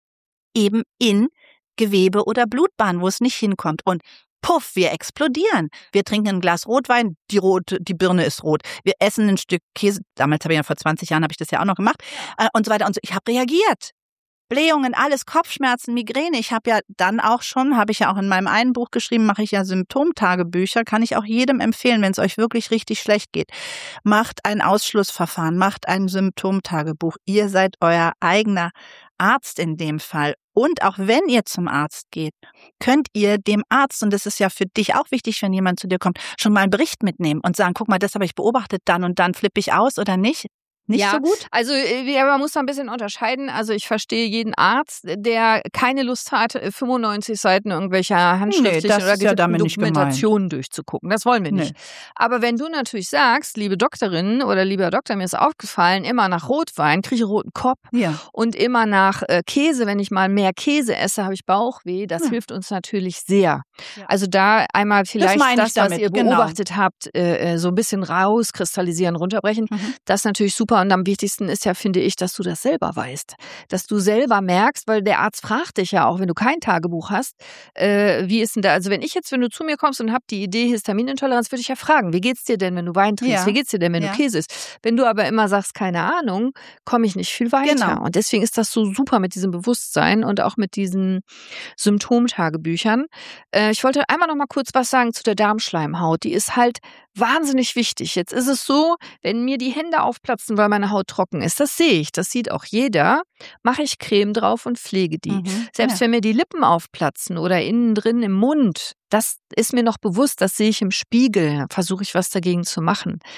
[SPEAKER 2] eben in Gewebe oder Blutbahn, wo es nicht hinkommt. Und puff, wir explodieren. Wir trinken ein Glas Rotwein, die rote, die Birne ist rot. Wir essen ein Stück Käse, damals habe ich ja vor zwanzig Jahren habe ich das ja auch noch gemacht äh, und so weiter und so. Ich habe reagiert. Blähungen, alles, Kopfschmerzen, Migräne. Ich habe ja dann auch schon, habe ich ja auch in meinem einen Buch geschrieben, mache ich ja Symptomtagebücher, kann ich auch jedem empfehlen, wenn es euch wirklich richtig schlecht geht. Macht ein Ausschlussverfahren, macht ein Symptomtagebuch. Ihr seid euer eigener Arzt in dem Fall. Und auch wenn ihr zum Arzt geht, könnt ihr dem Arzt, und das ist ja für dich auch wichtig, wenn jemand zu dir kommt, schon mal einen Bericht mitnehmen und sagen, guck mal, das habe ich beobachtet, dann und dann flippe ich aus oder nicht. Nicht
[SPEAKER 1] ja,
[SPEAKER 2] so gut?
[SPEAKER 1] Also ja, man muss da ein bisschen unterscheiden. Also ich verstehe jeden Arzt, der keine Lust hat, fünfundneunzig Seiten irgendwelcher handschriftlichen
[SPEAKER 2] nee,
[SPEAKER 1] oder
[SPEAKER 2] ja
[SPEAKER 1] Dokumentationen durchzugucken. Das wollen wir nicht. Nee. Aber wenn du natürlich sagst, liebe Doktorin oder lieber Doktor, mir ist aufgefallen, immer nach Rotwein kriege ich roten Kopf
[SPEAKER 2] ja.
[SPEAKER 1] und immer nach äh, Käse, wenn ich mal mehr Käse esse, habe ich Bauchweh. Das ja. hilft uns natürlich sehr. Ja. Also da einmal vielleicht das, das was ihr beobachtet genau. habt, äh, so ein bisschen rauskristallisieren, runterbrechen. Mhm. Das ist natürlich super. Und am wichtigsten ist ja, finde ich, dass du das selber weißt. Dass du selber merkst, weil der Arzt fragt dich ja auch, wenn du kein Tagebuch hast, äh, wie ist denn da, also wenn ich jetzt, wenn du zu mir kommst und hab die Idee Histaminintoleranz, würde ich ja fragen, wie geht's dir denn, wenn du Wein trinkst? Ja. Wie geht's dir denn, wenn ja. du Käse isst? Wenn du aber immer sagst, keine Ahnung, komme ich nicht viel weiter.
[SPEAKER 2] Genau.
[SPEAKER 1] Und deswegen ist das so super mit diesem Bewusstsein und auch mit diesen Symptomtagebüchern. Äh, ich wollte einmal noch mal kurz was sagen zu der Darmschleimhaut. Die ist halt wahnsinnig wichtig. Jetzt ist es so, wenn mir die Hände aufplatzen, weil meine Haut trocken ist, das sehe ich, das sieht auch jeder, mache ich Creme drauf und pflege die. Mhm, Selbst ja. wenn mir die Lippen aufplatzen oder innen drin im Mund, das ist mir noch bewusst, das sehe ich im Spiegel, versuche ich was dagegen zu machen.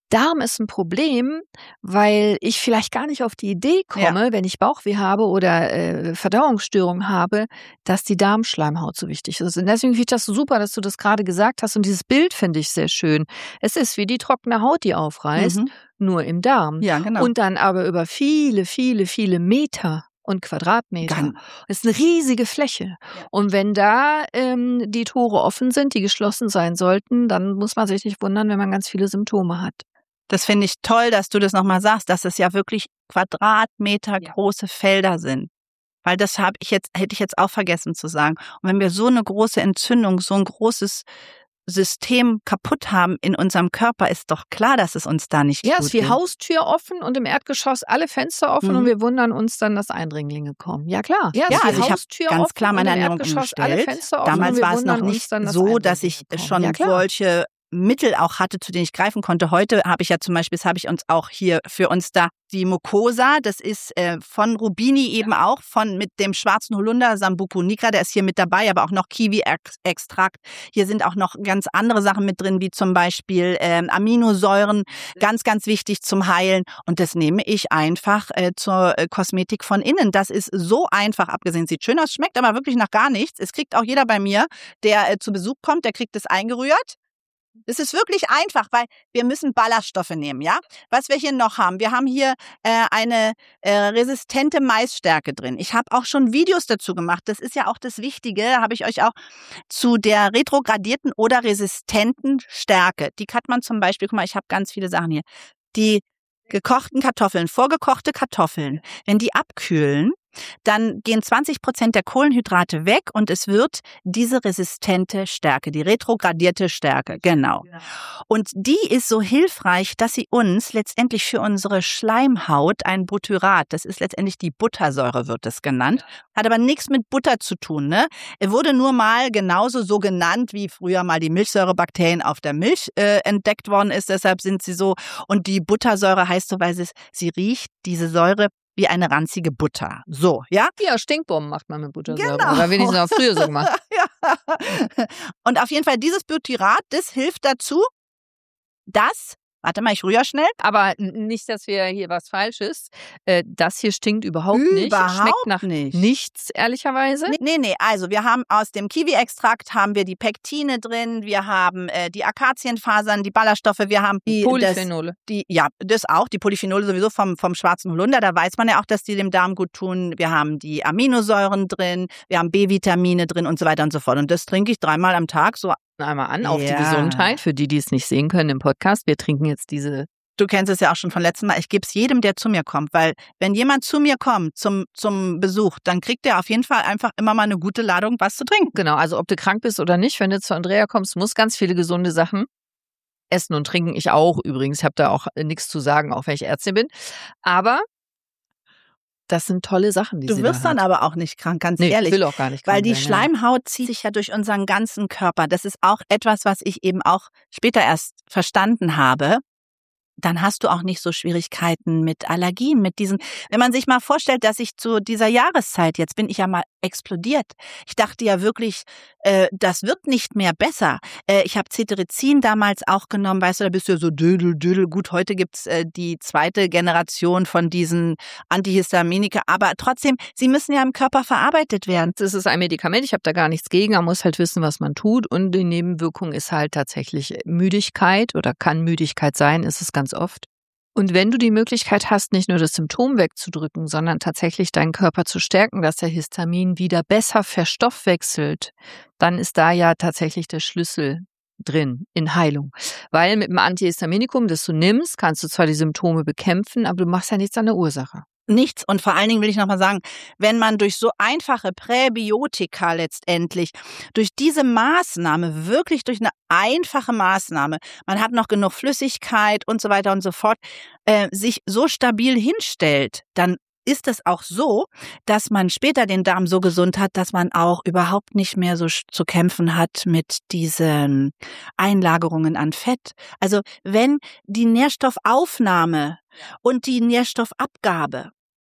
[SPEAKER 1] Darm ist ein Problem, weil ich vielleicht gar nicht auf die Idee komme, ja. wenn ich Bauchweh habe oder äh, Verdauungsstörungen habe, dass die Darmschleimhaut so wichtig ist. Und deswegen finde ich das so super, dass du das gerade gesagt hast. Und dieses Bild finde ich sehr schön. Es ist wie die trockene Haut, die aufreißt, mhm. nur im Darm.
[SPEAKER 2] Ja, genau.
[SPEAKER 1] Und dann aber über viele, viele, viele Meter und Quadratmeter.
[SPEAKER 2] Gan-
[SPEAKER 1] das ist eine riesige Fläche.
[SPEAKER 2] Ja.
[SPEAKER 1] Und wenn da ähm, die Tore offen sind, die geschlossen sein sollten, dann muss man sich nicht wundern, wenn man ganz viele Symptome hat.
[SPEAKER 2] Das finde ich toll, dass du das nochmal sagst, dass es ja wirklich Quadratmeter
[SPEAKER 1] Ja.
[SPEAKER 2] große Felder sind. Weil das habe ich jetzt, hätte ich jetzt auch vergessen zu sagen. Und wenn wir so eine große Entzündung, so ein großes System kaputt haben in unserem Körper, ist doch klar, dass es uns da nicht
[SPEAKER 1] ja,
[SPEAKER 2] gut
[SPEAKER 1] ist wie
[SPEAKER 2] geht.
[SPEAKER 1] Haustür offen und im Erdgeschoss alle Fenster offen
[SPEAKER 2] Mhm.
[SPEAKER 1] und wir wundern uns dann, dass Eindringlinge kommen. Ja, klar.
[SPEAKER 2] Ja,
[SPEAKER 1] ist wie
[SPEAKER 2] also ich habe
[SPEAKER 1] Haustür
[SPEAKER 2] ganz
[SPEAKER 1] offen
[SPEAKER 2] klar meine
[SPEAKER 1] und im
[SPEAKER 2] Ernährung
[SPEAKER 1] Erdgeschoss alle
[SPEAKER 2] umgestellt.
[SPEAKER 1] Fenster offen und
[SPEAKER 2] Damals
[SPEAKER 1] wir
[SPEAKER 2] war es noch
[SPEAKER 1] wundern uns
[SPEAKER 2] nicht
[SPEAKER 1] dann, dass
[SPEAKER 2] so, dass ich
[SPEAKER 1] Eindringlinge kommen.
[SPEAKER 2] schon
[SPEAKER 1] Ja, klar.
[SPEAKER 2] solche Mittel auch hatte, zu denen ich greifen konnte. Heute habe ich ja zum Beispiel, das habe ich uns auch hier für uns da, die Mucosa, das ist äh, von Rubini eben ja. auch, von mit dem schwarzen Holunder, Sambuco nigra, der ist hier mit dabei, aber auch noch Kiwi-Extrakt. Hier sind auch noch ganz andere Sachen mit drin, wie zum Beispiel ähm, Aminosäuren, ganz, ganz wichtig zum Heilen. Und das nehme ich einfach äh, zur äh, Kosmetik von innen. Das ist so einfach, abgesehen, sieht schön aus, schmeckt aber wirklich nach gar nichts. Es kriegt auch jeder bei mir, der äh, zu Besuch kommt, der kriegt es eingerührt. Es ist wirklich einfach, weil wir müssen Ballaststoffe nehmen, ja? Was wir hier noch haben, wir haben hier äh, eine äh, resistente Maisstärke drin. Ich habe auch schon Videos dazu gemacht. Das ist ja auch das Wichtige, habe ich euch auch zu der retrogradierten oder resistenten Stärke. Die hat man zum Beispiel, guck mal, ich habe ganz viele Sachen hier. Die gekochten Kartoffeln, vorgekochte Kartoffeln, wenn die abkühlen, dann gehen zwanzig Prozent der Kohlenhydrate weg und es wird diese resistente Stärke, die retrogradierte Stärke, genau. Und die ist so hilfreich, dass sie uns letztendlich für unsere Schleimhaut ein Butyrat, das ist letztendlich die Buttersäure, wird es genannt, hat aber nichts mit Butter zu tun, ne? Er wurde nur mal genauso so genannt, wie früher mal die Milchsäurebakterien auf der Milch äh, entdeckt worden ist, deshalb sind sie so. Und die Buttersäure heißt so, weil sie, sie riecht, diese Säure, wie eine ranzige Butter. So, ja?
[SPEAKER 1] Ja, Stinkbomben macht man mit Buttersäure.
[SPEAKER 2] Genau.
[SPEAKER 1] Oder wenigstens auch früher so gemacht.
[SPEAKER 2] Ja. Und auf jeden Fall, dieses Butyrat, das hilft dazu, dass, warte mal, ich rühre schnell.
[SPEAKER 1] Aber nicht, dass wir hier was Falsches. Äh, das hier stinkt überhaupt nicht.
[SPEAKER 2] Überhaupt
[SPEAKER 1] Schmeckt nach
[SPEAKER 2] nicht.
[SPEAKER 1] nichts, ehrlicherweise.
[SPEAKER 2] Nee, nee, nee, also wir haben aus dem Kiwi-Extrakt haben wir die Pektine drin, wir haben äh, die Akazienfasern, die Ballaststoffe, wir haben die
[SPEAKER 1] Polyphenole.
[SPEAKER 2] Das, die, ja, das auch, die Polyphenole sowieso vom, vom schwarzen Holunder, da weiß man ja auch, dass die dem Darm gut tun. Wir haben die Aminosäuren drin, wir haben B-Vitamine drin und so weiter und so fort. Und das trinke ich dreimal am Tag so.
[SPEAKER 1] Einmal an, auf
[SPEAKER 2] ja.
[SPEAKER 1] die Gesundheit, für die, die es nicht sehen können im Podcast. Wir trinken jetzt diese.
[SPEAKER 2] Du kennst es ja auch schon von letztem Mal. Ich gebe es jedem, der zu mir kommt, weil wenn jemand zu mir kommt zum, zum Besuch, dann kriegt er auf jeden Fall einfach immer mal eine gute Ladung, was zu trinken.
[SPEAKER 1] Genau, also ob du krank bist oder nicht, wenn du zu Andrea kommst, musst ganz viele gesunde Sachen essen und trinken. Ich auch übrigens, ich habe da auch nichts zu sagen, auch wenn ich Ärztin bin. Aber das sind tolle Sachen, die
[SPEAKER 2] du
[SPEAKER 1] sie
[SPEAKER 2] wirst
[SPEAKER 1] da
[SPEAKER 2] dann
[SPEAKER 1] hat.
[SPEAKER 2] aber auch nicht krank, ganz
[SPEAKER 1] nee,
[SPEAKER 2] ehrlich.
[SPEAKER 1] Ich will auch gar nicht krank
[SPEAKER 2] Weil die
[SPEAKER 1] werden,
[SPEAKER 2] Schleimhaut zieht sich ja durch unseren ganzen Körper. Das ist auch etwas, was ich eben auch später erst verstanden habe. Dann hast du auch nicht so Schwierigkeiten mit Allergien, mit diesen, wenn man sich mal vorstellt, dass ich zu dieser Jahreszeit, jetzt bin ich ja mal explodiert. Ich dachte ja wirklich, äh, das wird nicht mehr besser. Äh, ich habe Cetirizin damals auch genommen, weißt du, da bist du ja so dödel, dödel. Gut, heute gibt's äh, die zweite Generation von diesen Antihistaminika, aber trotzdem, sie müssen ja im Körper verarbeitet werden.
[SPEAKER 1] Das ist ein Medikament, ich habe da gar nichts gegen, man muss halt wissen, was man tut und die Nebenwirkung ist halt tatsächlich Müdigkeit oder kann Müdigkeit sein, ist es ganz oft. Und wenn du die Möglichkeit hast, nicht nur das Symptom wegzudrücken, sondern tatsächlich deinen Körper zu stärken, dass der Histamin wieder besser verstoffwechselt, dann ist da ja tatsächlich der Schlüssel drin in Heilung. Weil mit dem Antihistaminikum, das du nimmst, kannst du zwar die Symptome bekämpfen, aber du machst ja nichts an der Ursache.
[SPEAKER 2] Nichts. Und vor allen Dingen will ich nochmal sagen, wenn man durch so einfache Präbiotika letztendlich, durch diese Maßnahme, wirklich durch eine einfache Maßnahme, man hat noch genug Flüssigkeit und so weiter und so fort, äh, sich so stabil hinstellt, dann ist es auch so, dass man später den Darm so gesund hat, dass man auch überhaupt nicht mehr so zu kämpfen hat mit diesen Einlagerungen an Fett. Also wenn die Nährstoffaufnahme und die Nährstoffabgabe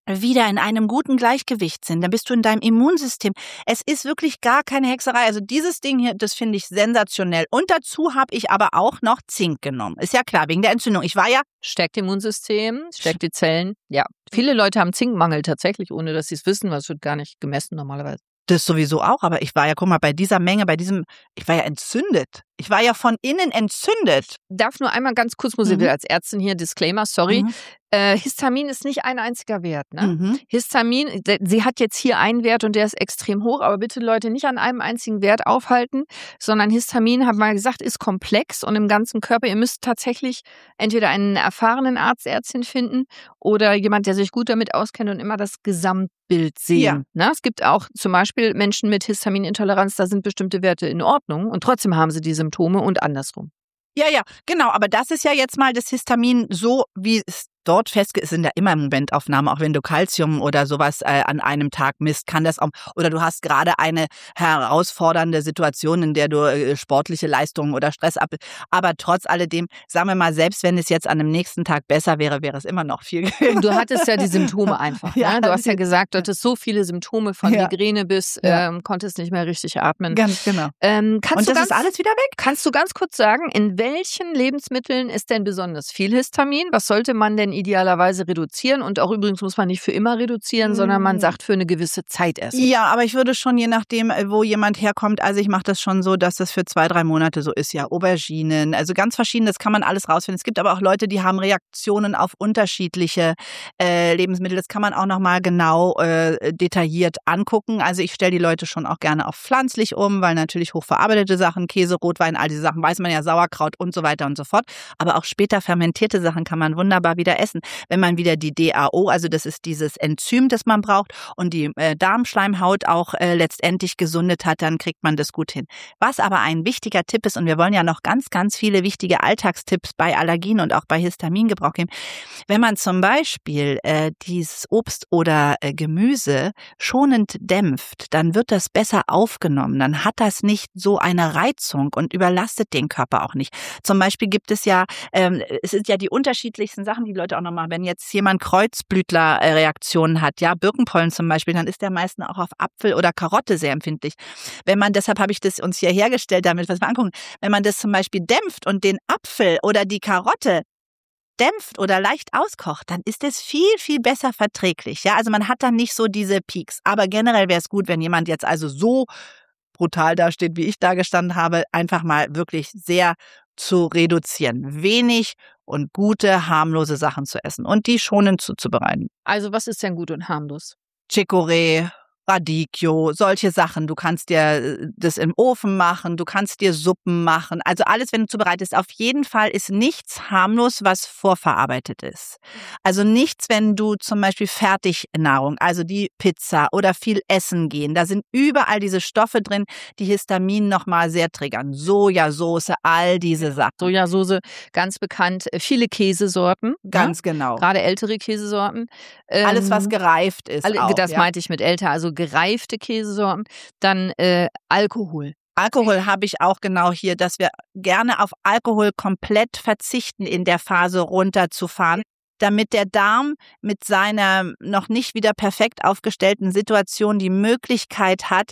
[SPEAKER 2] wieder in einem guten Gleichgewicht sind, dann bist du in deinem Immunsystem. Es ist wirklich gar keine Hexerei. Also dieses Ding hier, das finde ich sensationell. Und dazu habe ich aber auch noch Zink genommen. Ist ja klar, wegen der Entzündung. Ich war ja...
[SPEAKER 1] Stärkt Immunsystem, stärkt die Zellen. Ja, viele Leute haben Zinkmangel tatsächlich, ohne dass sie es wissen, weil es wird gar nicht gemessen normalerweise.
[SPEAKER 2] Das sowieso auch, aber ich war ja, guck mal, bei dieser Menge, bei diesem, ich war ja entzündet. Ich war ja von innen entzündet.
[SPEAKER 1] Darf nur einmal ganz kurz, muss ich
[SPEAKER 2] Mhm.
[SPEAKER 1] als Ärztin hier, Disclaimer, sorry.
[SPEAKER 2] Mhm.
[SPEAKER 1] Äh, Histamin ist nicht ein einziger Wert. Ne?
[SPEAKER 2] Mhm.
[SPEAKER 1] Histamin, de- sie hat jetzt hier einen Wert und der ist extrem hoch, aber bitte Leute nicht an einem einzigen Wert aufhalten, sondern Histamin, haben wir gesagt, ist komplex und im ganzen Körper. Ihr müsst tatsächlich entweder einen erfahrenen Arzt, Ärztin finden oder jemand, der sich gut damit auskennt und immer das Gesamtbild sehen.
[SPEAKER 2] Ja.
[SPEAKER 1] Ne? Es gibt auch zum Beispiel Menschen mit Histaminintoleranz, da sind bestimmte Werte in Ordnung und trotzdem haben sie die Symptome und andersrum.
[SPEAKER 2] Ja, ja, genau. Aber das ist ja jetzt mal das Histamin so, wie es dort festge... Es sind ja immer Momentaufnahmen, auch wenn du Calcium oder sowas äh, an einem Tag misst, kann das auch... Oder du hast gerade eine herausfordernde Situation, in der du äh, sportliche Leistungen oder Stress ab... Aber trotz alledem, sagen wir mal, selbst wenn es jetzt an dem nächsten Tag besser wäre, wäre es immer noch viel...
[SPEAKER 1] Du hattest ja die Symptome einfach.
[SPEAKER 2] Ja,
[SPEAKER 1] ne? Du hast ja gesagt, du hattest so viele Symptome von
[SPEAKER 2] Ja.
[SPEAKER 1] Migräne bis
[SPEAKER 2] Ja.
[SPEAKER 1] ähm, konntest nicht mehr richtig atmen.
[SPEAKER 2] Ganz genau.
[SPEAKER 1] Ähm, kannst
[SPEAKER 2] Und
[SPEAKER 1] du
[SPEAKER 2] das
[SPEAKER 1] ganz,
[SPEAKER 2] ist alles wieder weg?
[SPEAKER 1] Kannst du ganz kurz sagen, in welchen Lebensmitteln ist denn besonders viel Histamin? Was sollte man denn idealerweise reduzieren? Und auch übrigens muss man nicht für immer reduzieren,
[SPEAKER 2] Mm.
[SPEAKER 1] sondern man sagt für eine gewisse Zeit essen.
[SPEAKER 2] Ja, aber ich würde schon, je nachdem, wo jemand herkommt, also ich mache das schon so, dass das für zwei, drei Monate so ist, ja, Auberginen, also ganz verschieden, das kann man alles rausfinden. Es gibt aber auch Leute, die haben Reaktionen auf unterschiedliche äh, Lebensmittel, das kann man auch nochmal genau äh, detailliert angucken. Also ich stelle die Leute schon auch gerne auf pflanzlich um, weil natürlich hochverarbeitete Sachen, Käse, Rotwein, all diese Sachen, weiß man ja, Sauerkraut und so weiter und so fort. Aber auch später fermentierte Sachen kann man wunderbar wieder essen. Wenn man wieder die D A O, also das ist dieses Enzym, das man braucht und die äh, Darmschleimhaut auch äh, letztendlich gesundet hat, dann kriegt man das gut hin. Was aber ein wichtiger Tipp ist, und wir wollen ja noch ganz, ganz viele wichtige Alltagstipps bei Allergien und auch bei Histamingebrauch geben, wenn man zum Beispiel äh, dieses Obst oder äh, Gemüse schonend dämpft, dann wird das besser aufgenommen, dann hat das nicht so eine Reizung und überlastet den Körper auch nicht. Zum Beispiel gibt es ja, ähm, es sind ja die unterschiedlichsten Sachen, die Leute auch nochmal, wenn jetzt jemand Kreuzblütler-Reaktionen hat, ja, Birkenpollen zum Beispiel, dann ist der meistens auch auf Apfel oder Karotte sehr empfindlich. Wenn man, deshalb habe ich das uns hier hergestellt, damit wir es mal angucken, wenn man das zum Beispiel dämpft und den Apfel oder die Karotte dämpft oder leicht auskocht, dann ist es viel, viel besser verträglich. Ja, also man hat dann nicht so diese Peaks. Aber generell wäre es gut, wenn jemand jetzt also so brutal dasteht, wie ich da gestanden habe, einfach mal wirklich sehr zu reduzieren. Wenig und gute, harmlose Sachen zu essen und die schonend zuzubereiten.
[SPEAKER 1] Also was ist denn gut und harmlos?
[SPEAKER 2] Chicorée, Radicchio, solche Sachen. Du kannst dir das im Ofen machen, du kannst dir Suppen machen. Also alles, wenn du zubereitest. Auf jeden Fall ist nichts harmlos, was vorverarbeitet ist. Also nichts, wenn du zum Beispiel Fertignahrung, also die Pizza oder viel essen gehen. Da sind überall diese Stoffe drin, die Histamin nochmal sehr triggern. Sojasauce, all diese Sachen.
[SPEAKER 1] Sojasauce, ganz bekannt. Viele Käsesorten.
[SPEAKER 2] Ganz
[SPEAKER 1] ne?
[SPEAKER 2] genau.
[SPEAKER 1] Gerade ältere Käsesorten. Ähm,
[SPEAKER 2] Alles, was gereift ist
[SPEAKER 1] alle,
[SPEAKER 2] auch.
[SPEAKER 1] Das
[SPEAKER 2] ja?
[SPEAKER 1] meinte ich mit älter, also gereifte Käsesorten. Dann äh, Alkohol.
[SPEAKER 2] Alkohol habe ich auch genau hier, dass wir gerne auf Alkohol komplett verzichten, in der Phase runterzufahren, damit der Darm mit seiner noch nicht wieder perfekt aufgestellten Situation die Möglichkeit hat,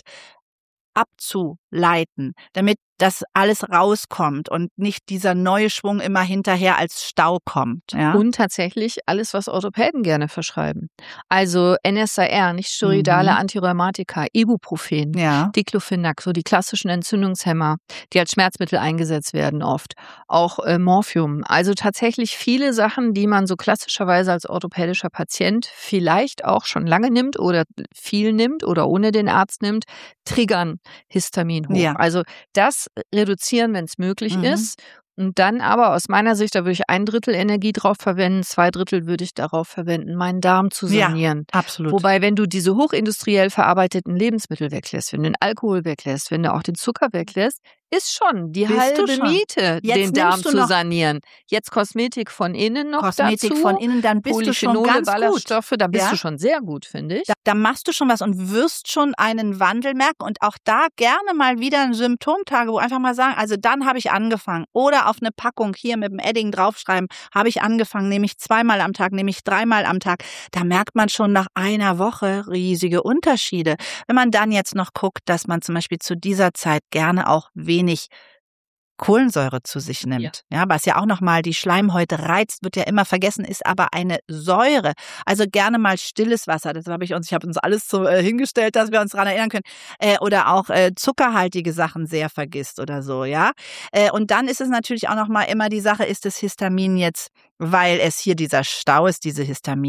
[SPEAKER 2] abzuleiten, damit das alles rauskommt und nicht dieser neue Schwung immer hinterher als Stau kommt. Ja?
[SPEAKER 1] Und tatsächlich alles, was Orthopäden gerne verschreiben. Also N S A R, nicht steroidale
[SPEAKER 2] Mhm.
[SPEAKER 1] Antirheumatika, Ibuprofen,
[SPEAKER 2] Ja.
[SPEAKER 1] Diclofenac, so die klassischen Entzündungshemmer, die als Schmerzmittel eingesetzt werden oft. Auch äh, Morphium. Also tatsächlich viele Sachen, die man so klassischerweise als orthopädischer Patient vielleicht auch schon lange nimmt oder viel nimmt oder ohne den Arzt nimmt, triggern Histamin hoch.
[SPEAKER 2] Ja.
[SPEAKER 1] Also das reduzieren, wenn es möglich
[SPEAKER 2] Mhm.
[SPEAKER 1] ist. Und dann aber aus meiner Sicht, da würde ich ein Drittel Energie drauf verwenden, zwei Drittel würde ich darauf verwenden, meinen Darm zu
[SPEAKER 2] Ja,
[SPEAKER 1] sanieren.
[SPEAKER 2] absolut.
[SPEAKER 1] Wobei, wenn du diese hochindustriell verarbeiteten Lebensmittel weglässt, wenn du den Alkohol weglässt, wenn du auch den Zucker weglässt, Ist schon die
[SPEAKER 2] Bist
[SPEAKER 1] halbe
[SPEAKER 2] du schon?
[SPEAKER 1] Miete,
[SPEAKER 2] Jetzt
[SPEAKER 1] den Darm
[SPEAKER 2] nimmst du
[SPEAKER 1] zu
[SPEAKER 2] noch
[SPEAKER 1] sanieren. Jetzt Kosmetik von innen noch
[SPEAKER 2] Kosmetik
[SPEAKER 1] dazu.
[SPEAKER 2] von innen, dann bist du schon
[SPEAKER 1] Polyphenole,
[SPEAKER 2] ganz gut.
[SPEAKER 1] Ballaststoffe, da bist
[SPEAKER 2] Ja?
[SPEAKER 1] du schon sehr gut, finde ich.
[SPEAKER 2] Da, da machst du schon was und wirst schon einen Wandel merken und auch da gerne mal wieder ein Symptomtagebuch, wo einfach mal sagen, also dann habe ich angefangen oder auf eine Packung hier mit dem Edding draufschreiben, habe ich angefangen, nehme ich zweimal am Tag, nehme ich dreimal am Tag. Da merkt man schon nach einer Woche riesige Unterschiede. Wenn man dann jetzt noch guckt, dass man zum Beispiel zu dieser Zeit gerne auch wenig Kohlensäure zu sich nimmt, ja, ja, was ja auch nochmal die Schleimhäute reizt, wird ja immer vergessen, ist aber eine Säure. Also gerne mal stilles Wasser. Das habe ich uns, ich habe uns alles so äh, hingestellt, dass wir uns daran erinnern können. Äh, oder auch äh, zuckerhaltige Sachen sehr vergisst oder so, ja. Äh, und dann ist es natürlich auch nochmal immer die Sache, ist das Histamin jetzt, weil es hier dieser Stau ist, diese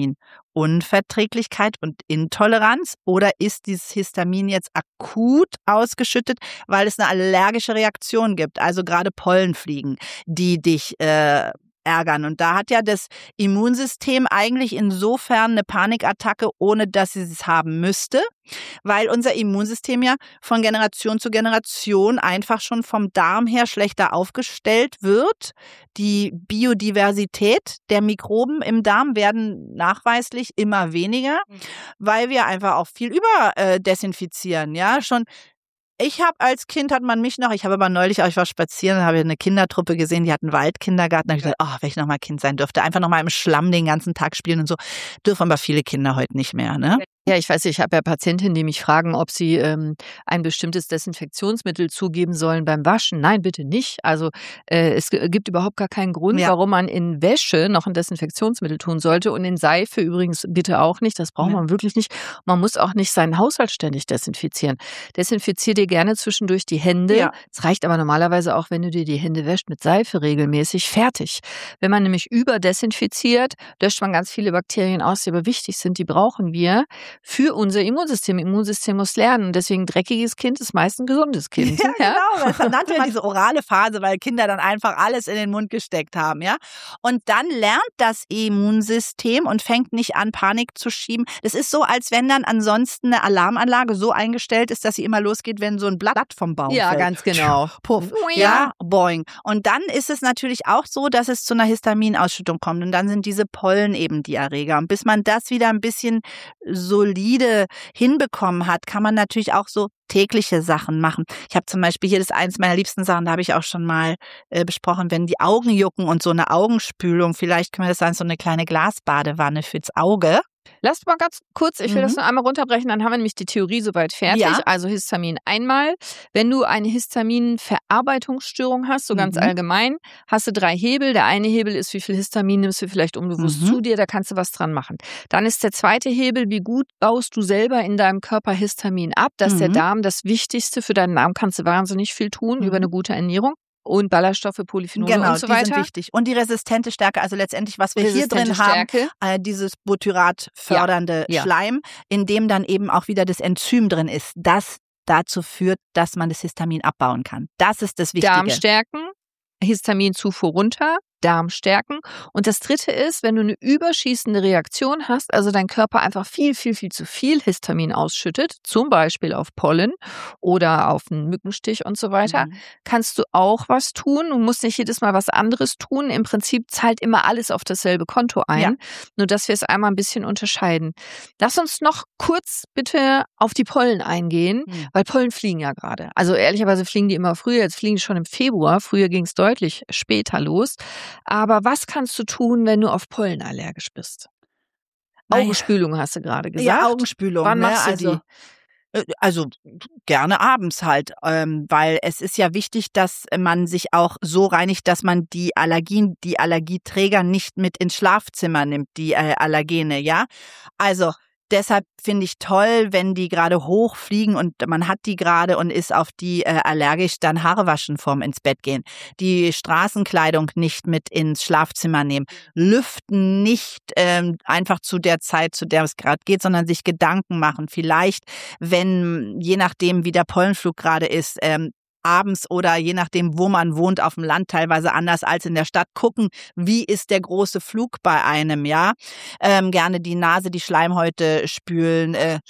[SPEAKER 2] Histaminunverträglichkeit und Intoleranz, oder ist dieses Histamin jetzt akut ausgeschüttet, weil es eine allergische Reaktion gibt, also gerade Pollenfliegen, die dich äh, ärgern. Und da hat ja das Immunsystem eigentlich insofern eine Panikattacke, ohne dass sie es haben müsste, weil unser Immunsystem ja von Generation zu Generation einfach schon vom Darm her schlechter aufgestellt wird. Die Biodiversität der Mikroben im Darm werden nachweislich immer weniger, weil wir einfach auch viel überdesinfizieren, ja, schon. Ich habe als Kind, hat man mich noch, ich habe aber neulich, ich war spazieren und habe eine Kindertruppe gesehen, die hatten Waldkindergarten. Da habe ich gedacht, ach, wenn ich noch mal Kind sein dürfte, einfach noch mal im Schlamm den ganzen Tag spielen und so. Dürfen aber viele Kinder heute nicht mehr, ne?
[SPEAKER 1] Ja, ich weiß, ich habe ja Patientinnen, die mich fragen, ob sie ähm, ein bestimmtes Desinfektionsmittel zugeben sollen beim Waschen. Nein, bitte nicht. Also äh, es g- gibt überhaupt gar keinen Grund,
[SPEAKER 2] Ja.
[SPEAKER 1] warum man in Wäsche noch ein Desinfektionsmittel tun sollte und in Seife übrigens bitte auch nicht. Das braucht
[SPEAKER 2] Ja.
[SPEAKER 1] man wirklich nicht. Man muss auch nicht seinen Haushalt ständig desinfizieren. Desinfizier dir gerne zwischendurch die Hände.
[SPEAKER 2] Ja.
[SPEAKER 1] Es reicht aber normalerweise auch, wenn du dir die Hände wäschst mit Seife regelmäßig. Fertig. Wenn man nämlich überdesinfiziert, löscht man ganz viele Bakterien aus, die aber wichtig sind. Die brauchen wir für unser Immunsystem. Immunsystem muss lernen. Deswegen dreckiges Kind ist meist ein gesundes Kind.
[SPEAKER 2] Ja, genau. Das nannte man diese orale Phase, weil Kinder dann einfach alles in den Mund gesteckt haben, ja. Und dann lernt das Immunsystem und fängt nicht an, Panik zu schieben. Das ist so, als wenn dann ansonsten eine Alarmanlage so eingestellt ist, dass sie immer losgeht, wenn so ein Blatt vom Baum
[SPEAKER 1] Ja,
[SPEAKER 2] fällt.
[SPEAKER 1] ganz genau.
[SPEAKER 2] Puff. Ja, boing. Und dann ist es natürlich auch so, dass es zu einer Histaminausschüttung kommt. Und dann sind diese Pollen eben die Erreger. Und bis man das wieder ein bisschen solide hinbekommen hat, kann man natürlich auch so tägliche Sachen machen. Ich habe zum Beispiel hier, das ist eins meiner liebsten Sachen, da habe ich auch schon mal äh, besprochen, wenn die Augen jucken und so eine Augenspülung, vielleicht können wir das sagen, so eine kleine Glasbadewanne fürs Auge.
[SPEAKER 1] Lasst mal ganz kurz, ich will
[SPEAKER 2] Mhm.
[SPEAKER 1] das nur einmal runterbrechen, dann haben wir nämlich die Theorie soweit fertig.
[SPEAKER 2] Ja.
[SPEAKER 1] Also Histamin einmal. Wenn du eine Histaminverarbeitungsstörung hast, so ganz
[SPEAKER 2] Mhm.
[SPEAKER 1] allgemein, hast du drei Hebel. Der eine Hebel ist, wie viel Histamin nimmst du vielleicht unbewusst
[SPEAKER 2] Mhm.
[SPEAKER 1] zu dir, da kannst du was dran machen. Dann ist der zweite Hebel, wie gut baust du selber in deinem Körper Histamin ab. Das ist der
[SPEAKER 2] Mhm.
[SPEAKER 1] Darm das Wichtigste. Für deinen Darm kannst du wahnsinnig viel tun
[SPEAKER 2] Mhm.
[SPEAKER 1] über eine gute Ernährung. Und Ballaststoffe, Polyphenole
[SPEAKER 2] Genau,
[SPEAKER 1] und so
[SPEAKER 2] die
[SPEAKER 1] weiter.
[SPEAKER 2] sind wichtig. Und die resistente Stärke, also letztendlich, was wir hier
[SPEAKER 1] Resistente
[SPEAKER 2] drin haben,
[SPEAKER 1] Stärke.
[SPEAKER 2] äh, dieses Butyrat fördernde
[SPEAKER 1] Ja, ja.
[SPEAKER 2] Schleim, in dem dann eben auch wieder das Enzym drin ist, das dazu führt, dass man das Histamin abbauen kann. Das ist das Wichtige.
[SPEAKER 1] Darm stärken, Histaminzufuhr runter, Darm stärken. Und das dritte ist, wenn du eine überschießende Reaktion hast, also dein Körper einfach viel, viel, viel zu viel Histamin ausschüttet, zum Beispiel auf Pollen oder auf einen Mückenstich und so weiter,
[SPEAKER 2] Mhm.
[SPEAKER 1] kannst du auch was tun. Du musst nicht jedes Mal was anderes tun. Im Prinzip zahlt immer alles auf dasselbe Konto ein.
[SPEAKER 2] Ja.
[SPEAKER 1] Nur, dass wir es einmal ein bisschen unterscheiden. Lass uns noch kurz bitte auf die Pollen eingehen,
[SPEAKER 2] Mhm.
[SPEAKER 1] weil Pollen fliegen ja gerade. Also ehrlicherweise fliegen die immer früher, jetzt fliegen die schon im Februar. Früher ging es deutlich später los. Aber was kannst du tun, wenn du auf Pollen allergisch bist?
[SPEAKER 2] Naja.
[SPEAKER 1] Augenspülung hast du gerade gesagt.
[SPEAKER 2] Ja, Augenspülung.
[SPEAKER 1] Wann
[SPEAKER 2] ne?
[SPEAKER 1] machst du
[SPEAKER 2] also,
[SPEAKER 1] die?
[SPEAKER 2] äh, Also gerne abends halt, ähm, weil es ist ja wichtig, dass man sich auch so reinigt, dass man die Allergien, die Allergieträger nicht mit ins Schlafzimmer nimmt, die äh, Allergene, ja. Also deshalb finde ich toll, wenn die gerade hochfliegen und man hat die gerade und ist auf die äh, allergisch, dann Haare waschen vorm ins Bett gehen. Die Straßenkleidung nicht mit ins Schlafzimmer nehmen. Lüften nicht ähm, einfach zu der Zeit, zu der es gerade geht, sondern sich Gedanken machen. Vielleicht, wenn, je nachdem, wie der Pollenflug gerade ist, ähm, abends oder je nachdem, wo man wohnt, auf dem Land teilweise anders als in der Stadt, gucken, wie ist der große Flug bei einem, ja. Ähm, gerne die Nase, die Schleimhäute spülen, äh,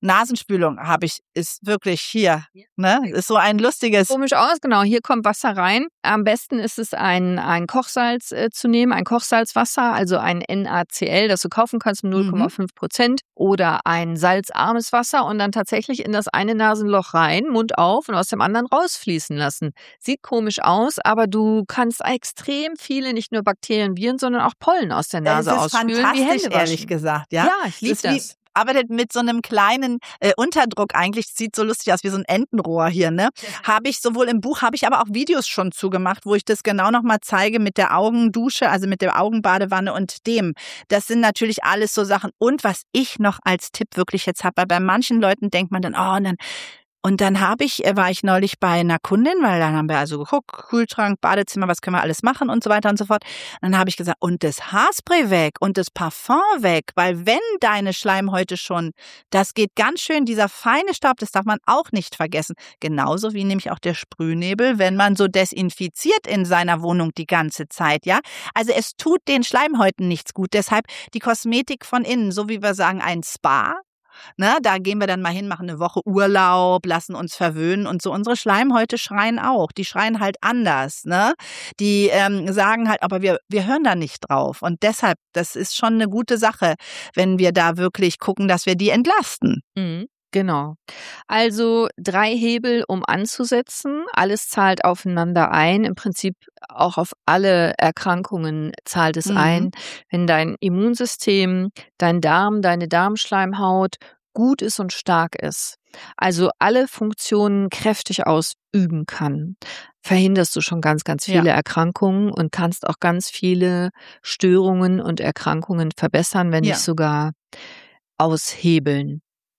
[SPEAKER 2] Nasenspülung habe ich, ist wirklich hier, ne? Ist so ein lustiges.
[SPEAKER 1] Komisch aus, genau. Hier kommt Wasser rein. Am besten ist es, ein, ein Kochsalz äh, zu nehmen, ein Kochsalzwasser, also ein N A C L, das du kaufen kannst mit null Komma fünf Prozent oder ein salzarmes Wasser und dann tatsächlich in das eine Nasenloch rein, Mund auf und aus dem anderen rausfließen lassen. Sieht komisch aus, aber du kannst extrem viele, nicht nur Bakterien, Viren, sondern auch Pollen aus der Nase ausspülen.
[SPEAKER 2] Das ist fantastisch,
[SPEAKER 1] wie Hände waschen.
[SPEAKER 2] ehrlich gesagt. Ja,
[SPEAKER 1] ja ich liebe das.
[SPEAKER 2] das. Arbeitet mit so einem kleinen äh, Unterdruck eigentlich, sieht so lustig aus wie so ein Entenrohr hier, ne? Ja. Habe ich sowohl im Buch, habe ich aber auch Videos schon zugemacht, wo ich das genau nochmal zeige mit der Augendusche, also mit der Augenbadewanne und dem. Das sind natürlich alles so Sachen. Und was ich noch als Tipp wirklich jetzt habe, weil bei manchen Leuten denkt man dann, oh, und dann Und dann habe ich, war ich neulich bei einer Kundin, weil dann haben wir also geguckt, Kühlschrank, Badezimmer, was können wir alles machen und so weiter und so fort. Und dann habe ich gesagt, und das Haarspray weg und das Parfum weg, weil wenn deine Schleimhäute schon, das geht ganz schön, dieser feine Staub, das darf man auch nicht vergessen. Genauso wie nämlich auch der Sprühnebel, wenn man so desinfiziert in seiner Wohnung die ganze Zeit, ja. Also es tut den Schleimhäuten nichts gut. Deshalb die Kosmetik von innen, so wie wir sagen, ein Spa. Ne, da gehen wir dann mal hin, machen eine Woche Urlaub, lassen uns verwöhnen und so. Unsere Schleimhäute schreien auch. Die schreien halt anders. Ne? Die ähm, sagen halt, aber wir, wir hören da nicht drauf. Und deshalb, das ist schon eine gute Sache, wenn wir da wirklich gucken, dass wir die entlasten.
[SPEAKER 1] Mhm. Genau. Also drei Hebel, um anzusetzen. Alles zahlt aufeinander ein. Im Prinzip auch auf alle Erkrankungen zahlt es mhm. ein. Wenn dein Immunsystem, dein Darm, deine Darmschleimhaut gut ist und stark ist, also alle Funktionen kräftig ausüben kann, verhinderst du schon ganz, ganz viele ja. Erkrankungen und kannst auch ganz viele Störungen und Erkrankungen verbessern, wenn ja. nicht sogar aushebeln.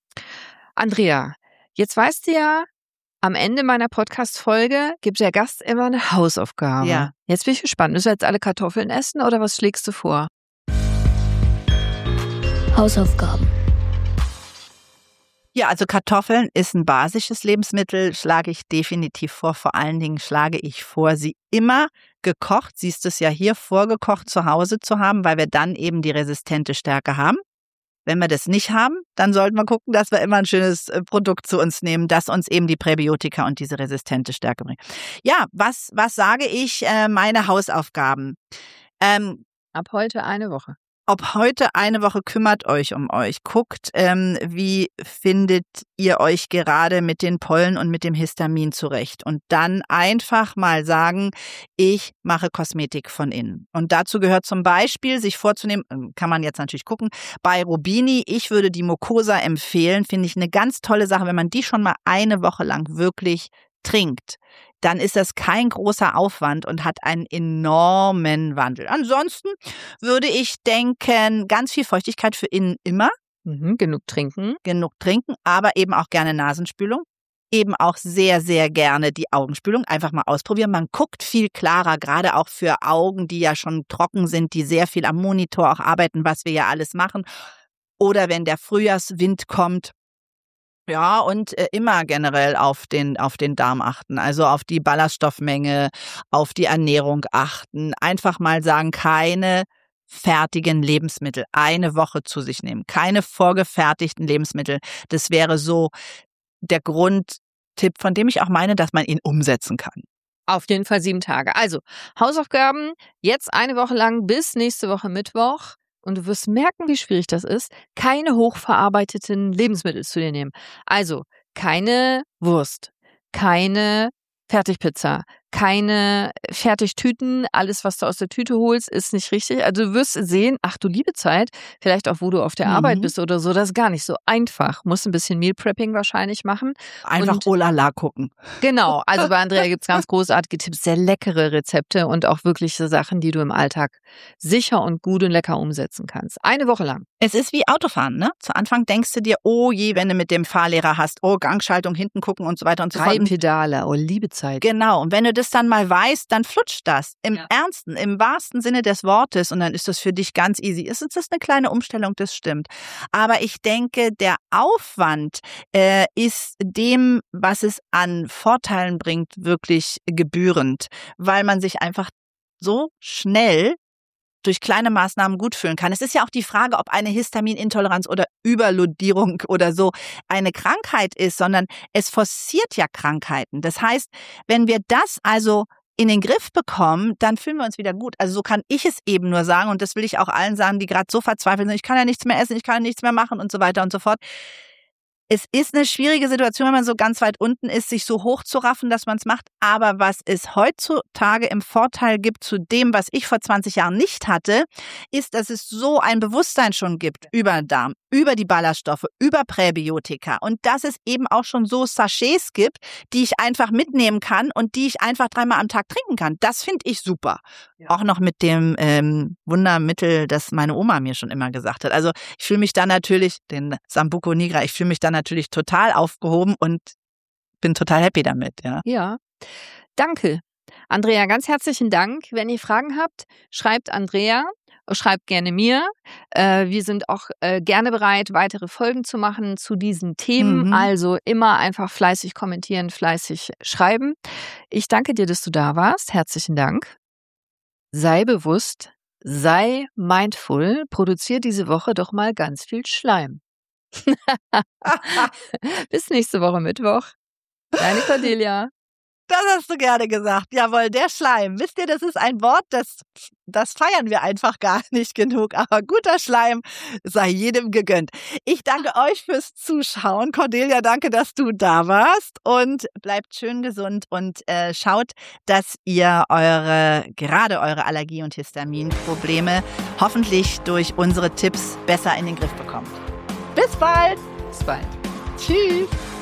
[SPEAKER 1] Andrea, jetzt weißt du ja, am Ende meiner Podcast-Folge gibt der Gast immer eine Hausaufgabe.
[SPEAKER 2] Ja.
[SPEAKER 1] Jetzt bin ich gespannt. Müssen wir jetzt alle Kartoffeln essen oder was schlägst du vor?
[SPEAKER 3] Hausaufgaben.
[SPEAKER 2] Ja, also Kartoffeln ist ein basisches Lebensmittel, schlage ich definitiv vor. Vor allen Dingen schlage ich vor, sie immer gekocht, siehst du es ja hier, vorgekocht zu Hause zu haben, weil wir dann eben die resistente Stärke haben. Wenn wir das nicht haben, dann sollten wir gucken, dass wir immer ein schönes Produkt zu uns nehmen, das uns eben die Präbiotika und diese resistente Stärke bringt. Ja, was, was sage ich, äh, meine Hausaufgaben? Ähm,
[SPEAKER 1] Ab heute eine Woche.
[SPEAKER 2] Ob heute eine Woche, kümmert euch um euch. Guckt, ähm, wie findet ihr euch gerade mit den Pollen und mit dem Histamin zurecht. Und dann einfach mal sagen, ich mache Kosmetik von innen. Und dazu gehört zum Beispiel, sich vorzunehmen, kann man jetzt natürlich gucken, bei Rubini, ich würde die Mucosa empfehlen, finde ich eine ganz tolle Sache, wenn man die schon mal eine Woche lang wirklich trinkt, dann ist das kein großer Aufwand und hat einen enormen Wandel. Ansonsten würde ich denken, ganz viel Feuchtigkeit für innen immer.
[SPEAKER 1] Mhm, genug trinken.
[SPEAKER 2] Genug trinken, aber eben auch gerne Nasenspülung. Eben auch sehr, sehr gerne die Augenspülung. Einfach mal ausprobieren. Man guckt viel klarer, gerade auch für Augen, die ja schon trocken sind, die sehr viel am Monitor auch arbeiten, was wir ja alles machen. Oder wenn der Frühjahrswind kommt. Ja, und äh, immer generell auf den, auf den Darm achten, also auf die Ballaststoffmenge, auf die Ernährung achten. Einfach mal sagen, keine fertigen Lebensmittel eine Woche zu sich nehmen. Keine vorgefertigten Lebensmittel. Das wäre so der Grundtipp, von dem ich auch meine, dass man ihn umsetzen kann.
[SPEAKER 1] Auf jeden Fall sieben Tage. Also Hausaufgaben jetzt eine Woche lang bis nächste Woche Mittwoch. Und du wirst merken, wie schwierig das ist, keine hochverarbeiteten Lebensmittel zu dir nehmen. Also keine Wurst, keine Fertigpizza, keine Fertigtüten. Alles, was du aus der Tüte holst, ist nicht richtig. Also du wirst sehen, ach du liebe Zeit, vielleicht auch, wo du auf der mhm. Arbeit bist oder so, das ist gar nicht so einfach. Musst ein bisschen Meal Prepping wahrscheinlich machen.
[SPEAKER 2] Einfach
[SPEAKER 1] und,
[SPEAKER 2] oh la la gucken.
[SPEAKER 1] Genau, also bei Andrea gibt's ganz großartige Tipps, sehr leckere Rezepte und auch wirkliche Sachen, die du im Alltag sicher und gut und lecker umsetzen kannst. Eine Woche lang.
[SPEAKER 2] Es ist wie Autofahren, ne? Zu Anfang denkst du dir, oh je, wenn du mit dem Fahrlehrer hast, oh, Gangschaltung, hinten gucken und so weiter und so fort.
[SPEAKER 1] Drei Pedale, oh liebe Zeit.
[SPEAKER 2] Genau, und wenn du das dann mal weißt, dann flutscht das. Im ja. Ernsten, im wahrsten Sinne des Wortes. Und dann ist das für dich ganz easy. Es ist eine kleine Umstellung, das stimmt. Aber ich denke, der Aufwand äh, ist dem, was es an Vorteilen bringt, wirklich gebührend. Weil man sich einfach so schnell durch kleine Maßnahmen gut fühlen kann. Es ist ja auch die Frage, ob eine Histaminintoleranz oder Überlodierung oder so eine Krankheit ist, sondern es forciert ja Krankheiten. Das heißt, wenn wir das also in den Griff bekommen, dann fühlen wir uns wieder gut. Also so kann ich es eben nur sagen und das will ich auch allen sagen, die gerade so verzweifelt sind, ich kann ja nichts mehr essen, ich kann ja nichts mehr machen und so weiter und so fort. Es ist eine schwierige Situation, wenn man so ganz weit unten ist, sich so hochzuraffen, dass man es macht. Aber was es heutzutage im Vorteil gibt zu dem, was ich vor zwanzig Jahren nicht hatte, ist, dass es so ein Bewusstsein schon gibt über den Darm, über die Ballaststoffe, über Präbiotika. Und dass es eben auch schon so Sachets gibt, die ich einfach mitnehmen kann und die ich einfach dreimal am Tag trinken kann. Das finde ich super. Ja. Auch noch mit dem ähm, Wundermittel, das meine Oma mir schon immer gesagt hat. Also ich fühle mich da natürlich, den Sambuco nigra, ich fühle mich da natürlich total aufgehoben und bin total happy damit. Ja.
[SPEAKER 1] Ja, danke. Andrea, ganz herzlichen Dank. Wenn ihr Fragen habt, schreibt Andrea, schreibt gerne mir. Äh, wir sind auch äh, gerne bereit, weitere Folgen zu machen zu diesen Themen. Mhm. Also immer einfach fleißig kommentieren, fleißig schreiben. Ich danke dir, dass du da warst. Herzlichen Dank. Sei bewusst, sei mindful, produziere diese Woche doch mal ganz viel Schleim. Bis nächste Woche Mittwoch. Deine Cordelia.
[SPEAKER 2] Das hast du gerne gesagt. Jawohl, der Schleim. Wisst ihr, das ist ein Wort, das, das feiern wir einfach gar nicht genug. Aber guter Schleim sei jedem gegönnt. Ich danke euch fürs Zuschauen. Cordelia, danke, dass du da warst. Und bleibt schön gesund und äh, schaut, dass ihr eure, gerade eure Allergie- und Histaminprobleme hoffentlich durch unsere Tipps besser in den Griff bekommt. Bis bald.
[SPEAKER 1] Bis bald.
[SPEAKER 2] Tschüss.